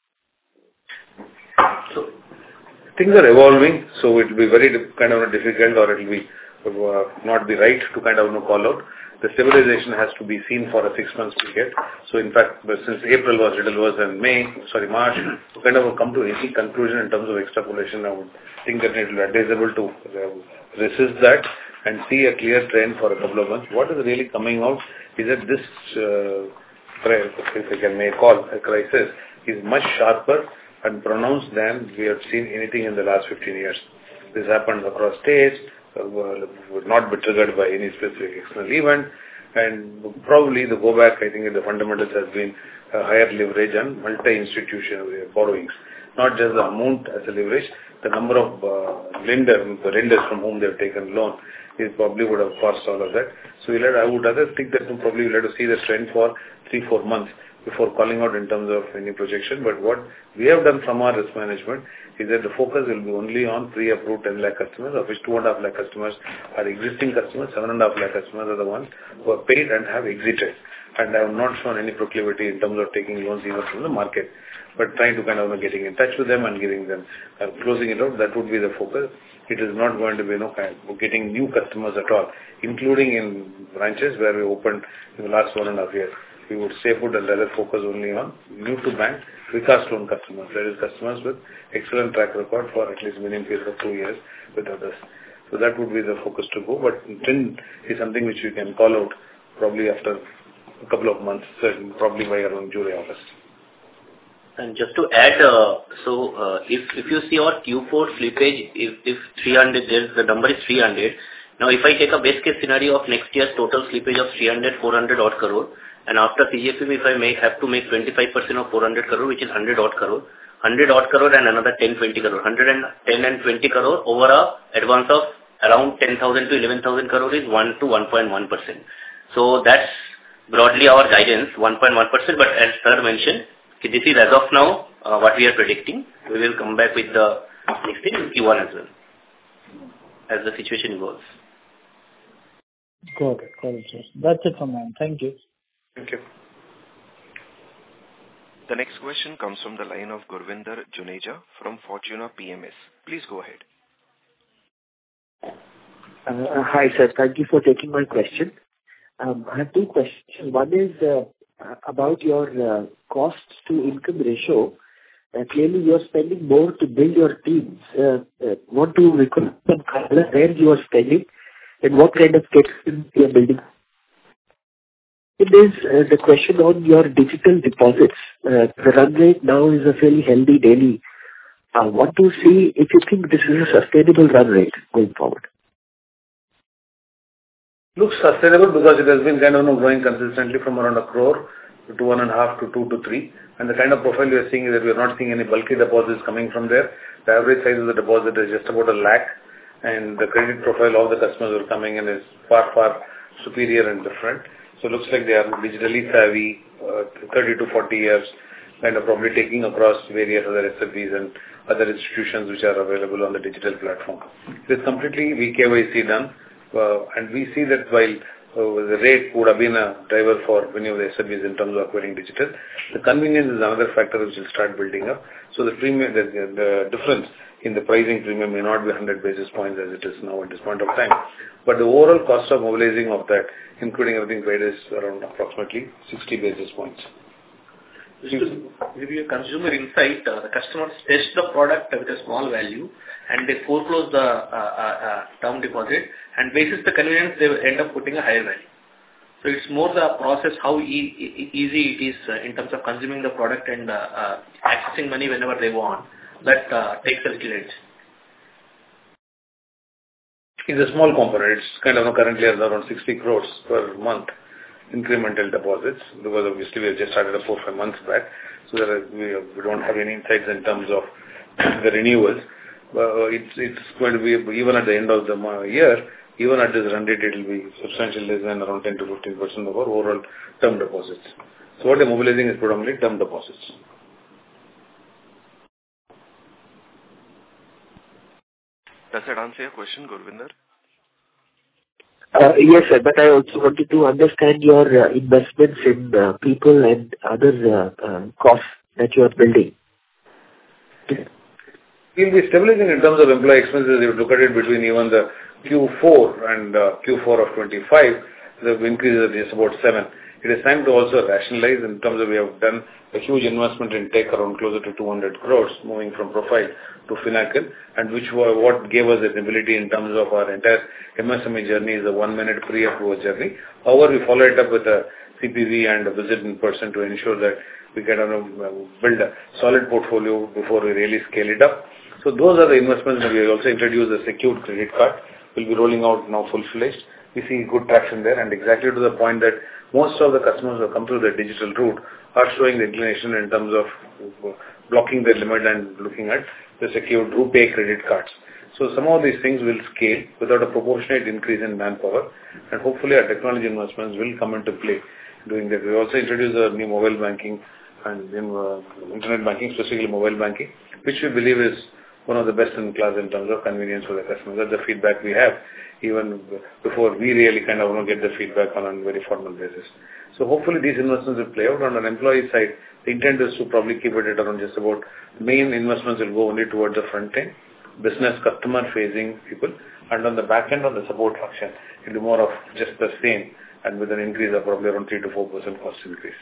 So things are evolving, so it will be very kind of difficult, or it will be not be right to kind of call out. The stabilization has to be seen for a 6 months period. So in fact, since April was little worse than March, to kind of come to any conclusion in terms of extrapolation, I would think that it will be advisable to resist that and see a clear trend for a couple of months. What is really coming out is that this, if I can may call a crisis, is much sharper and pronounced than we have seen anything in the last 15 years. This happened across states, would not be triggered by any specific external event, and probably the go back, I think, in the fundamentals has been a higher leverage and multi-institutional borrowings. Not just the amount as a leverage, the number of lenders from whom they have taken loan is probably would have caused all of that. So I would rather think that probably we'll have to see the trend for 3-4 months before calling out in terms of any projection. But what we have done from our risk management is that the focus will be only on pre-approved 10 lakh customers, of which 2.5 lakh customers are existing customers, 7.5 lakh customers are the ones who are paid and have exited. And I have not shown any proclivity in terms of taking loans even from the market, but trying to kind of getting in touch with them and giving them, closing it out. That would be the focus. It is not going to be getting new customers at all, including in branches where we opened in the last 1.5 years. We would stay put and rather focus only on new to bank Vikas loan customers. That is customers with excellent track record for at least minimum period of 2 years with others. So that would be the focus to go. But trend is something which you can call out probably after a couple of months, probably by around July, August. And just to add, if you see our Q4 slippage, if 300, the number is 300. Now, if I take a base case scenario of next year's total slippage of 400 odd crore, and after CGFMU, if I have to make 25% of 400 crore, which is 100 odd crore, and another 10-20 crore, 110 and 20 crore over a advance of around 10,000 to 11,000 crore is 1 to 1.1%. So that's broadly our guidance, 1.1%. But as sir mentioned, this is as of now what we are predicting. We will come back with the next thing in Q1 as well, as the situation evolves. Got it, sir. That's it from me. Thank you. Thank you. The next question comes from the line of Gurvinder Juneja from Fortuna PMS. Please go ahead. Hi, sir. Thank you for taking my question. I have 2 questions. One is about your cost to income ratio. Clearly, you are spending more to build your teams. Want to recall some color where you are spending and what kind of capabilities you are building. is the question on your digital deposits. The run rate now is a fairly healthy daily. What to see if you think this is a sustainable run rate going forward? Looks sustainable because it has been kind of growing consistently from around 1 crore to 1.5 to 2 to 3. And the kind of profile we are seeing is that we are not seeing any bulky deposits coming from there. The average size of the deposit is just about 1 lakh. And the credit profile of the customers who are coming in is far, far superior and different. So it looks like they are digitally savvy, 30 to 40 years, kind of probably taking across various other SFBs and other institutions which are available on the digital platform. It is completely VKYC done. And we see that while the rate would have been a driver for many of the SFBs in terms of acquiring digital, the convenience is another factor which will start building up. So the premium, the difference in the pricing premium may not be 100 basis points as it is now at this point of time. But the overall cost of mobilizing of that, including everything paid, is around approximately 60 basis points. Just to give you a consumer insight, the customers test the product with a small value and they foreclose the term deposit, and basis the convenience, they end up putting a higher value. So it's more the process, how easy it is in terms of consuming the product and accessing money whenever they want, that takes a little edge. It's a small component. It's kind of currently around 60 crores per month incremental deposits, because obviously we have just started 4 or 5 months back, so that we don't have any insights in terms of the renewals. It's going to be, even at the end of the year, even at this run rate, it will be substantially less than around 10 to 15% of our overall term deposits. So what they're mobilizing is predominantly term deposits. Does that answer your question, Gurvinder? Yes, sir, but I also wanted to understand your investments in people and other costs that you are building. We'll be stabilizing in terms of employee expenses. If you look at it between even the Q4 and Q4 of 25, the increase is just about 7. It is time to also rationalize in terms of we have done a huge investment in tech around closer to 200 crores moving from Profile to Finacle, and which what gave us the ability in terms of our entire MSME journey is a 1-minute pre-approval journey. However, we follow it up with a CPV and a visit in person to ensure that we can build a solid portfolio before we really scale it up. So those are the investments. We also introduced a secured credit card. We'll be rolling out now full-fledged. We see good traction there, and exactly to the point that most of the customers who come through the digital route are showing the inclination in terms of blocking their limit and looking at the secured RuPay credit cards. So some of these things will scale without a proportionate increase in manpower, and hopefully our technology investments will come into play doing that. We also introduced a new mobile banking and internet banking, specifically mobile banking, which we believe is one of the best in class in terms of convenience for the customers. That's the feedback we have, even before we really kind of get the feedback on a very formal basis. So hopefully these investments will play out. On an employee side, the intent is to probably keep it at around just about main investments will go only towards the front end, business customer facing people, and on the back end on the support function, it will be more of just the same, and with an increase of probably around 3 to 4% cost increase.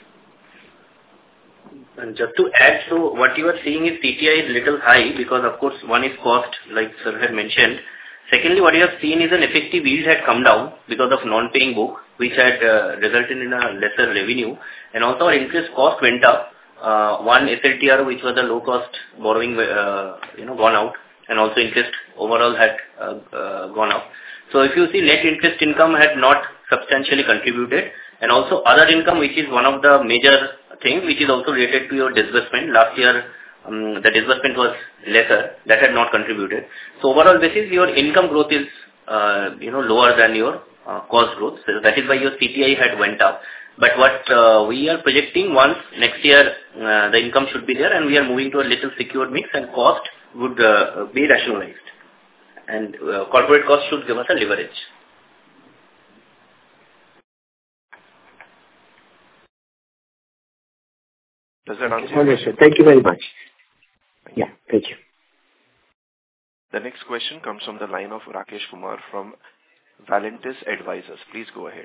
And just to add to what you are seeing is CTI is little high because of course one is cost, like sir had mentioned. Secondly, what you have seen is an effective yield had come down because of non-paying book, which had resulted in a lesser revenue, and also our interest cost went up. One SLTR, which was a low-cost borrowing, gone out, and also interest overall had gone up. So if you see, net interest income had not substantially contributed, and also other income, which is one of the major things, which is also related to your disbursement. Last year, the disbursement was lesser, that had not contributed. So overall basis, your income growth is, lower than your cost growth. So that is why your CTI had went up. But what we are projecting, once next year the income should be there and we are moving to a little secured mix, and cost would be rationalized. And corporate cost should give us a leverage. Does that answer your question? Thank you very much. Yeah, thank you. The next question comes from the line of Rakesh Kumar from Valentis Advisors. Please go ahead.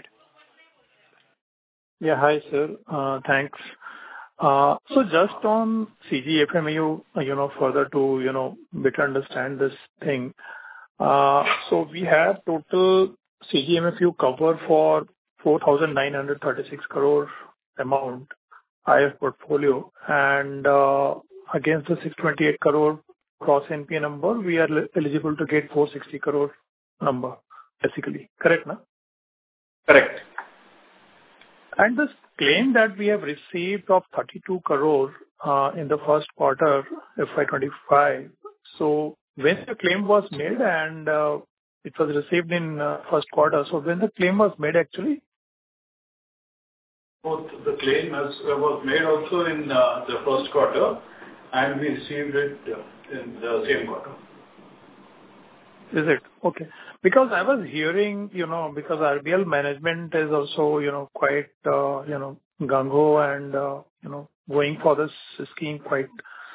Yeah, hi, sir. Thanks. So just on CGFMU, further to, better understand this thing. So we have total CGFMU cover for 4,936 crore amount IF portfolio, and against the 628 crore cross NPA number, we are eligible to get 460 crore number, basically. Correct, na? Correct. And this claim that we have received of 32 crore in the first quarter FY25. So when the claim was made and it was received in first quarter, so when the claim was made actually? Both the claim was made also in the first quarter, and we received it in the same quarter. Is it? Okay. Because I was hearing, because RBL management is also, quite, gung-ho and, going for this scheme quite,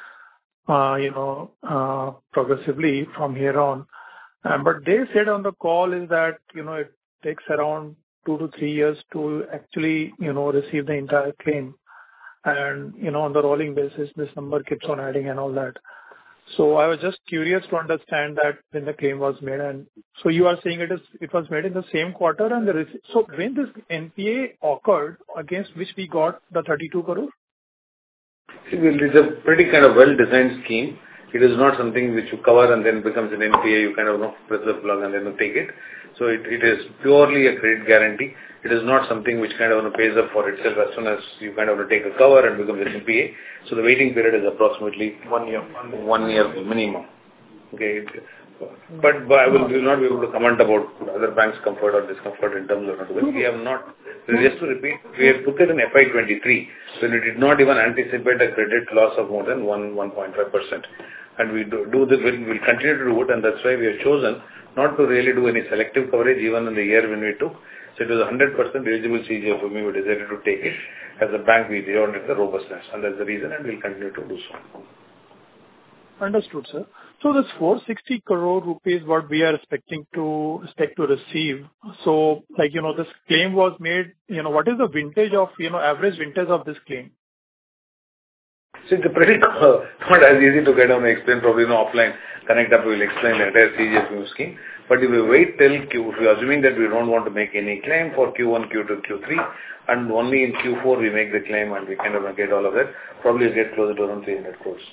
progressively from here on. But they said on the call is that, it takes around 2 to 3 years to actually, receive the entire claim. And, on the rolling basis, this number keeps on adding and all that. So I was just curious to understand that when the claim was made. And so you are saying it was made in the same quarter, and so when this NPA occurred, against which we got the 32 crore? It's a pretty kind of well-designed scheme. It is not something which you cover and then becomes an NPA. You kind of press the plug and then you take it. So it is purely a credit guarantee. It is not something which kind of pays up for itself as soon as you kind of take a cover and becomes an NPA. So the waiting period is approximately 1 year. 1 year minimum. Okay. But I will not be able to comment about other banks' comfort or discomfort in terms of it. We have not, just to repeat, we have took it in FY23, when we did not even anticipate a credit loss of more than 1.5%. And we do this, we'll continue to do it, and that's why we have chosen not to really do any selective coverage even in the year when we took. So it was 100% eligible CGFMU. We decided to take it. As a bank, we wanted the robustness, and that's the reason, and we'll continue to do so. Understood, sir. So this 460 crore rupees, what we are expect to receive. So, this claim was made, what is the vintage of, average vintage of this claim? So it's a pretty, not as easy to get on and explain, probably offline, connect up, we'll explain the entire CGFMU scheme. But if we wait till if we're assuming that we don't want to make any claim for Q1, Q2, Q3, and only in Q4 we make the claim and we kind of get all of that, probably get closer to around 300 crores.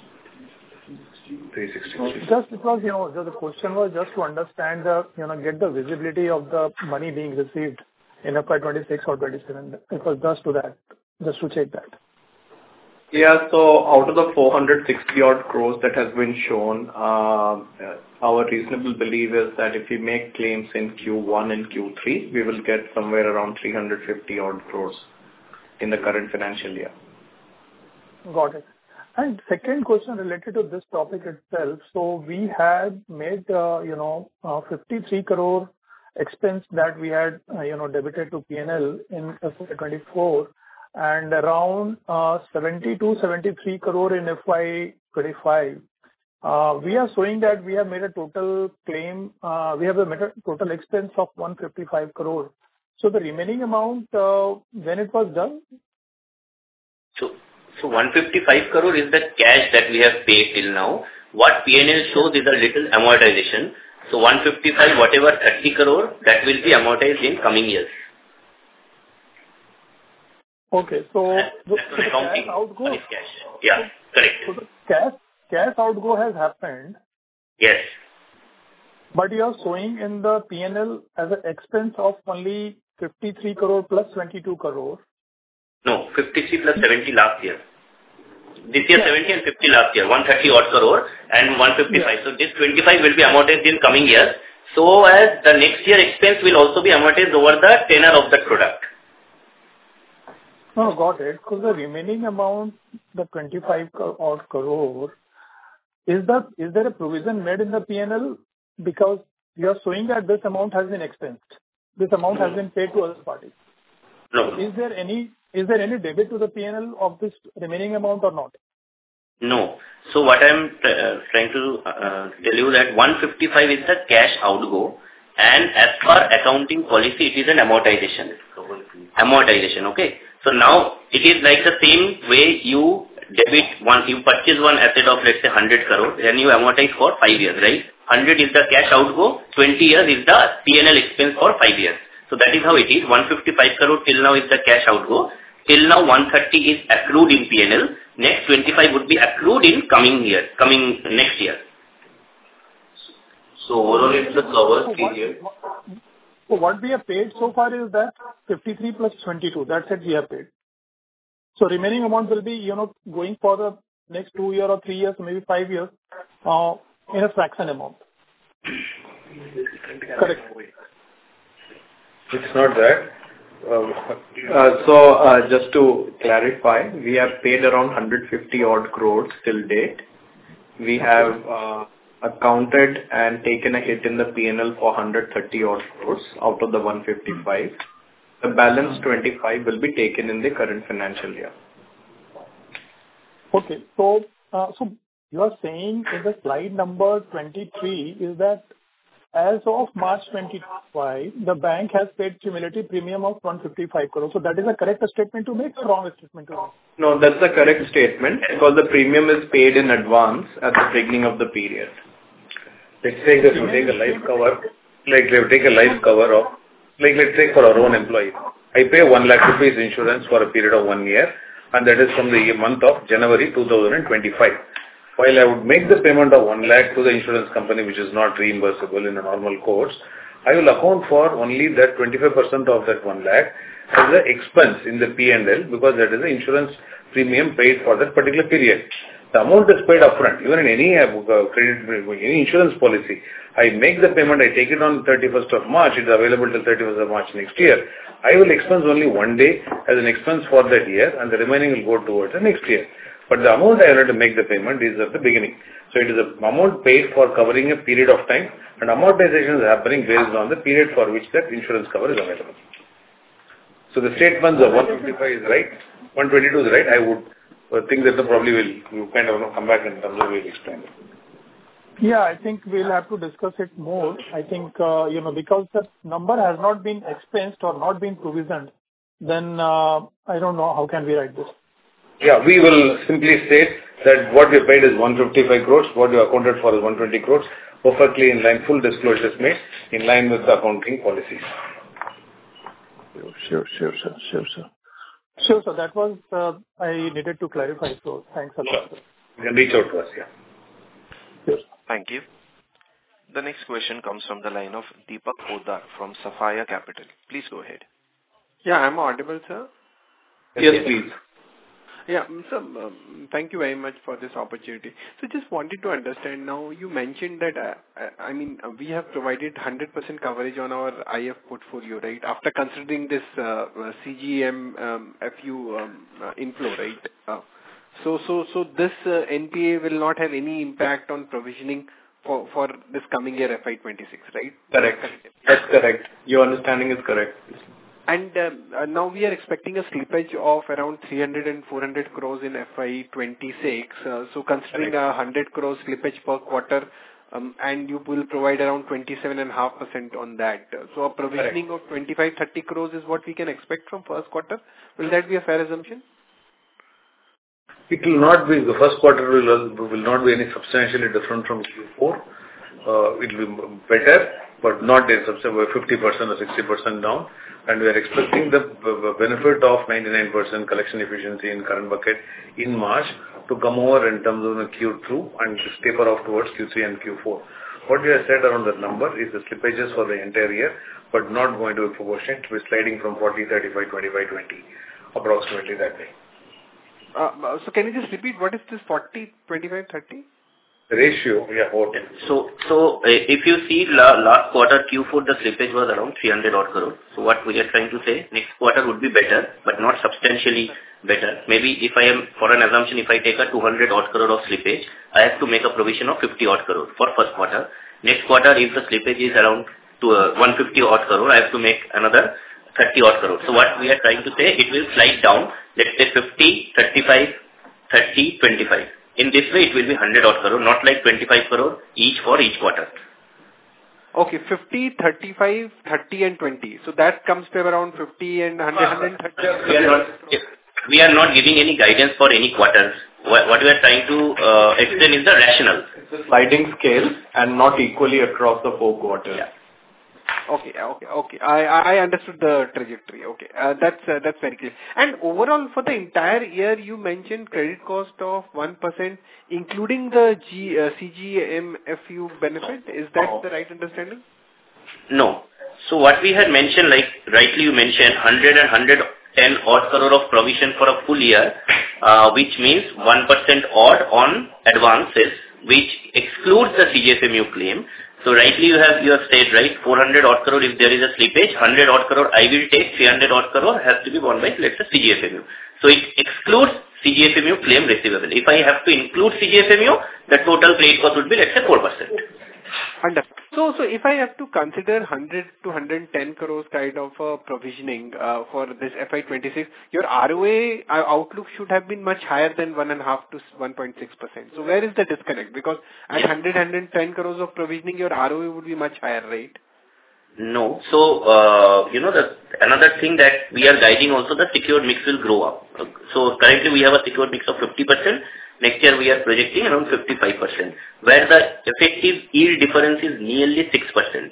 360. Just because, the question was just to understand get the visibility of the money being received in FY26 or 27. It was just to check that. Yeah, so out of the 460 odd crores that has been shown, our reasonable belief is that if we make claims in Q1 and Q3, we will get somewhere around 350 odd crores in the current financial year. Got it. And second question related to this topic itself. So we had made, 53 crore expense that we had, debited to PNL in FY24 and around 73 crore in FY25. We are showing that we have made a total claim, we have made a total expense of 155 crore. So the remaining amount, when it was done? So 155 crore is the cash that we have paid till now. What PNL shows is a little amortization. So 155, whatever 30 crore, that will be amortized in coming years. Okay, so the cash outgo. Yeah, correct. So the cash outgo has happened. Yes. But you are showing in the PNL as an expense of only 53 crore plus 22 crore. No, 53 plus 70 last year. This year 70 and 50 last year, 130 odd crore and 155. Yeah. So this 25 will be amortized in coming years. So as the next year expense will also be amortized over the tenure of the product. No, got it. Because the remaining amount, the 25 odd crore, is there a provision made in the PNL? Because you are showing that this amount has been expensed. This amount has been paid to other parties. No. Is there any debit to the PNL of this remaining amount or not? No. So what I'm trying to tell you that 155 is the cash outgo, and as per accounting policy, it is an amortization. Amortization, okay? So now it is like the same way you debit once you purchase one asset of let's say 100 crore, then you amortize for 5 years, right? 100 is the cash outgo, 20 years is the PNL expense for 5 years. So that is how it is. 155 crore till now is the cash outgo. Till now 130 is accrued in PNL. Next 25 would be accrued in coming next year. So overall it's the cover period. So what we have paid so far is that 53 plus 22. That's it we have paid. So remaining amount will be, going for the next 2 years or 3 years, maybe 5 years, in a fraction amount. Correct. It's not that. Just to clarify, we have paid around 150 odd crores till date. We have accounted and taken a hit in the P&L for 130 odd crores out of the 155. The balance 25 will be taken in the current financial year. Okay. So you are saying in the slide number 23 is that as of March 25, the bank has paid cumulative premium of 155 crores. So that is a correct statement to make or wrong statement to make? No, that's the correct statement because the premium is paid in advance at the beginning of the period. Let's take a life cover. Let's take for our own employee. I pay 1 lakh rupees insurance for a period of 1 year, and that is from the month of January 2025. While I would make the payment of 1 lakh to the insurance company, which is not reimbursable in a normal course, I will account for only that 25% of that 1 lakh as an expense in the P&L because that is the insurance premium paid for that particular period. The amount is paid upfront. Even in any any insurance policy, I make the payment, I take it on 31st of March, it is available till 31st of March next year. I will expense only 1 day as an expense for that year and the remaining will go towards the next year. But the amount I have to make the payment is at the beginning. So it is the amount paid for covering a period of time and amortization is happening based on the period for which that insurance cover is available. So the statements of 155 is right, 122 is right. I would think that probably will kind of come back in terms of we'll explain it. Yeah, I think we'll have to discuss it more. I think, because the number has not been expensed or not been provisioned, then I don't know how can we write this. Yeah, we will simply state that what we paid is 155 crores, what we accounted for is 120 crores, perfectly in line, full disclosures made in line with the accounting policies. Sure, sir. That was, I needed to clarify. So thanks a lot, sir. You can reach out to us, yeah. Sure. Thank you. The next question comes from the line of Deepak Poddar from Sapphire Capital. Please go ahead. Yeah, I'm audible, sir. Yes, please. Yeah, so thank you very much for this opportunity. So just wanted to understand now, you mentioned that, we have provided 100% coverage on our IF portfolio, right? After considering this CGFMU inflow, right? So this NPA will not have any impact on provisioning for this coming year FY26, right? Correct. That's correct. Your understanding is correct. And now we are expecting a slippage of around 300 and 400 crores in FY26. So considering 100 crores slippage per quarter, and you will provide around 27.5% on that. So a provisioning of 25-30 crores is what we can expect from first quarter. Will that be a fair assumption? It will not be. The first quarter will not be any substantially different from Q4. It will be better, but not in 50% or 60% down. And we are expecting the benefit of 99% collection efficiency in current bucket in March to come over in terms of the Q2 and taper off towards Q3 and Q4. What we have said around that number is the slippages for the entire year, but not going to be proportionate. We're sliding from 40, 35, 25, 20, approximately that way. So can you just repeat what is this 40, 25, 30? Ratio, yeah. Okay. So if you see last quarter Q4, the slippage was around 300 odd crore. So what we are trying to say, next quarter would be better, but not substantially better. Maybe if I am, for an assumption, if I take a 200 odd crore of slippage, I have to make a provision of 50 odd crore for first quarter. Next quarter, if the slippage is around to 150 odd crore, I have to make another 30 odd crore. So what we are trying to say, it will slide down, let's say 50, 35, 30, 25. In this way, it will be 100 odd crore, not like 25 crore each for each quarter. Okay, 50, 35, 30 and 20. So that comes to around 50 and 100, 130. We are not giving any guidance for any quarters. What we are trying to explain is the rationale. It's a sliding scale and not equally across the 4 quarters. Yeah. Okay. I understood the trajectory. Okay. That's very clear. And overall, for the entire year, you mentioned credit cost of 1%, including the CGFMU benefit. Is that the right understanding? No. So what we had mentioned, like rightly you mentioned, 110 odd crore of provision for a full year, which means 1% odd on advances, which excludes the CGFMU claim. So rightly you have said, right, 400 odd crore if there is a slippage, 100 odd crore I will take, 300 odd crore has to be borne by, let's say, CGFMU. So it excludes CGFMU claim receivable. If I have to include CGFMU, the total credit cost would be, let's say, 4%. Understood. So if I have to consider 100 to 110 crores kind of provisioning for this FY26, your ROA outlook should have been much higher than 1.5 to 1.6%. So where is the disconnect? Because at 110 crores of provisioning, your ROA would be much higher, right? No. So, another thing that we are guiding also, the secured mix will grow up. So currently we have a secured mix of 50%. Next year we are projecting around 55%, where the effective yield difference is nearly 6%.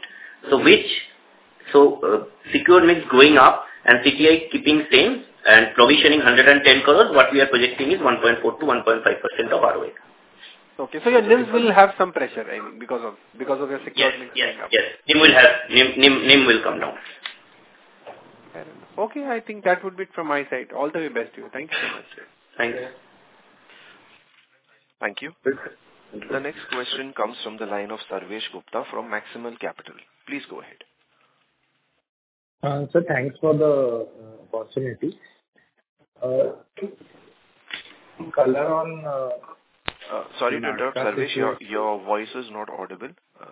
So secured mix going up and CTI keeping same and provisioning 110 crores, what we are projecting is 1.4 to 1.5% of ROA. Okay, so your NIMs will have some pressure, I mean, because of your secured mix going up. Yes. NIM will come down. Fair enough. Okay, I think that would be it from my side. All the way best to you. Thank you so much. Thanks. Thank you. The next question comes from the line of Sarvesh Gupta from Maximal Capital. Please go ahead. Sir, thanks for the opportunity. Color on... sorry to interrupt, Sarvesh, your voice is not audible.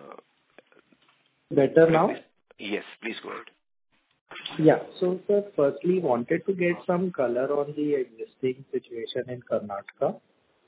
Better now? Yes, please go ahead. Yeah. So, sir, firstly, wanted to get some color on the existing situation in Karnataka.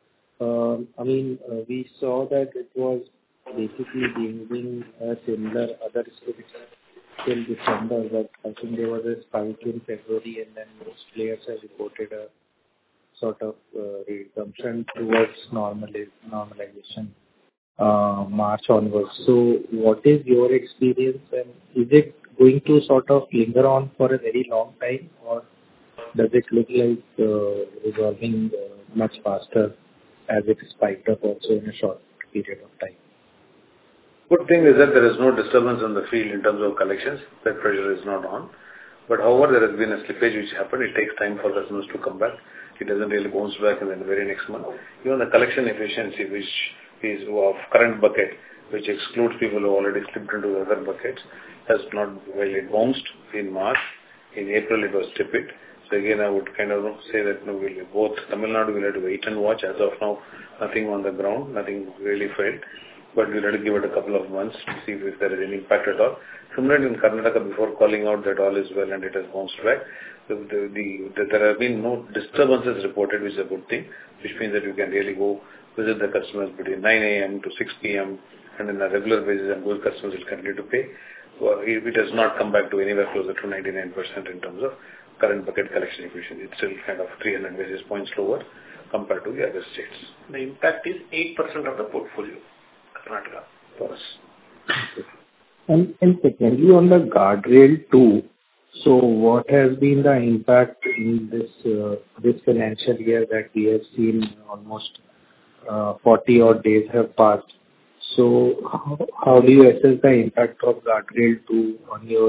We saw that it was basically being similar other states till December, but I think there was a spike in February and then most players have reported a sort of resumption towards normalization March onwards. So what is your experience and is it going to sort of linger on for a very long time or does it look like resolving much faster as it spiked up also in a short period of time? Good thing is that there is no disturbance on the field in terms of collections. That pressure is not on. But however, there has been a slippage which happened. It takes time for customers to come back. It doesn't really bounce back in the very next month. Even the collection efficiency, which is of current bucket, which excludes people who already slipped into the other buckets, has not really bounced in March. In April, it was tepid. So again, I would kind of say that we'll both Tamil Nadu will have to wait and watch. As of now, nothing on the ground, nothing really felt. But we'll have to give it a couple of months to see if there is any impact at all. Similarly, in Karnataka, before calling out that all is well and it has bounced back, there have been no disturbances reported, which is a good thing, which means that you can really go visit the customers between 9 a.m. to 6 p.m. and on a regular basis, and those customers will continue to pay. Well, it has not come back to anywhere closer to 99% in terms of current bucket collection efficiency. It's still kind of 300 basis points lower compared to the other states. The impact is 8% of the portfolio, Karnataka. For us. And secondly, on the guardrail 2, so what has been the impact in this financial year that we have seen almost 40 odd days have passed? So how do you assess the impact of guardrail 2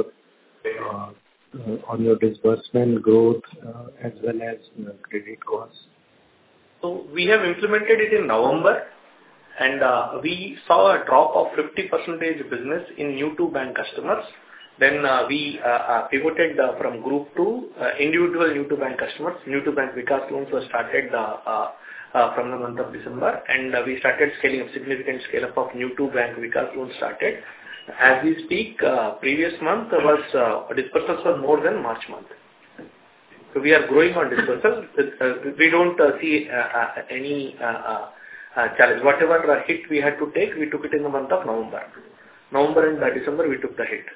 on your disbursement growth as well as credit costs? So we have implemented it in November and we saw a drop of 50% business in new to bank customers. Then we pivoted from group to individual new to bank customers. New to bank Vikas loans were started from the month of December and we started scaling up, significant scale up of new to bank Vikas loans started. As we speak, previous month was dispersals were more than March month. So we are growing on dispersals. We don't see any challenge. Whatever hit we had to take, we took it in the month of November. November and December we took the hit.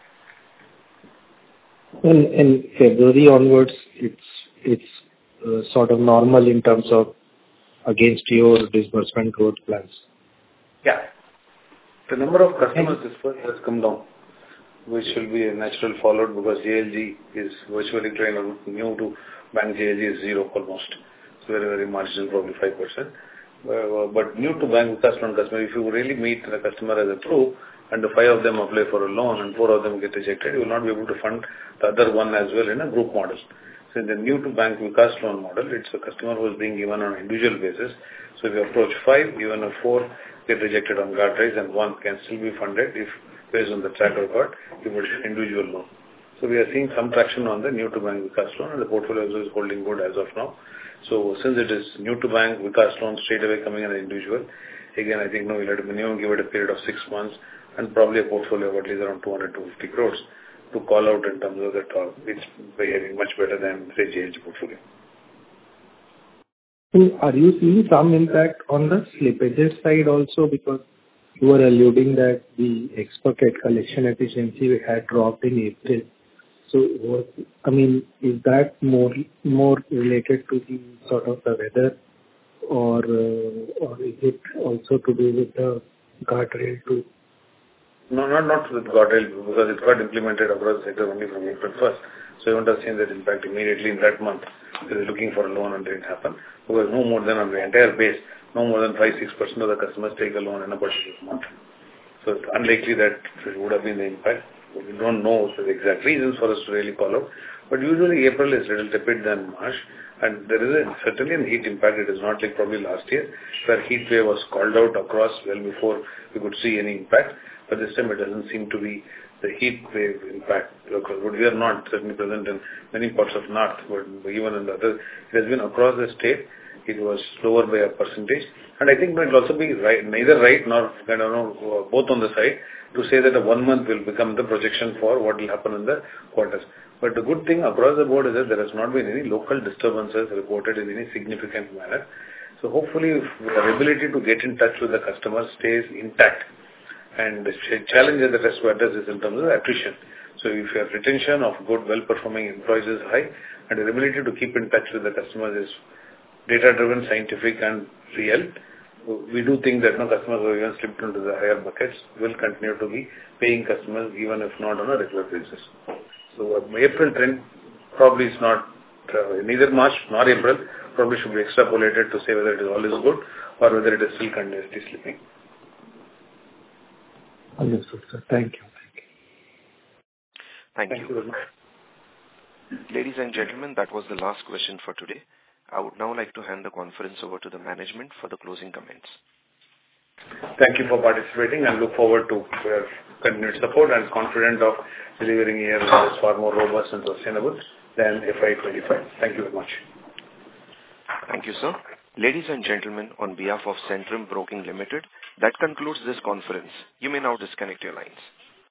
In February onwards, it's sort of normal in terms of against your disbursement growth plans. Yeah. The number of customers dispersed has come down. which will be a natural follow-up because JLG is virtually trained on new to bank. JLG is zero almost. It's very, very marginal, probably 5%. But new to bank customer, if you really meet the customer as a proof and the 5 of them apply for a loan and 4 of them get rejected, you will not be able to fund the other one as well in a group model. So in the new to bank Vikas loan model, it's a customer who is being given on an individual basis. So if you approach 5, even if 4 get rejected on guardrails and 1 can still be funded if based on the track record, you would an individual loan. So we are seeing some traction on the new to bank Vikas loan and the portfolio is holding good as of now. So since it is new to bank Vikas loan straight away coming in an individual, again I think we'll have to minimum give it a period of 6 months and probably a portfolio of at least around 200-250 crores to call out in terms of that it's behaving much better than say JLG portfolio. So are you seeing some impact on the slippages side also, because you were alluding that the ex-bucket collection efficiency had dropped in April. So is that more related to the sort of the weather or is it also to do with the guardrail too? No, not with guardrail, because it got implemented across the sector only from April 1st. So you won't have seen that impact immediately in that month. They were looking for a loan and it didn't happen. Because no more than on the entire base, no more than 5-6% of the customers take a loan in a particular month. So it's unlikely that it would have been the impact. We don't know the exact reasons for us to really call out. But usually April is a little tepid than March. And there is certainly a heat impact. It is not like probably last year, where heat wave was called out across well before we could see any impact. But this time it doesn't seem to be the heat wave impact. But we are not certainly present in many parts of north, but even in the other, it has been across the state. It was lower by a percentage. And I think it will also be neither right nor both on the side to say that a 1 month will become the projection for what will happen in the quarters. But the good thing across the board is that there has not been any local disturbances reported in any significant manner. So hopefully our ability to get in touch with the customer stays intact. And the challenge that the rest of us is in terms of attrition. So if your retention of good, well-performing employees is high and your ability to keep in touch with the customers is data-driven, scientific and real, we do think that customers who have even slipped into the higher buckets will continue to be paying customers even if not on a regular basis. So April trend probably is not, neither March nor April, probably should be extrapolated to say whether it is always good or whether it is still continuously slipping. Understood, sir. Thank you. Thank you very much. Ladies and gentlemen, that was the last question for today. I would now like to hand the conference over to the management for the closing comments. Thank you for participating and look forward to your continued support and confident of delivering a year that is far more robust and sustainable than FY25. Thank you very much. Thank you, sir. Ladies and gentlemen, on behalf of Centrum Broking Limited, that concludes this conference. You may now disconnect your lines.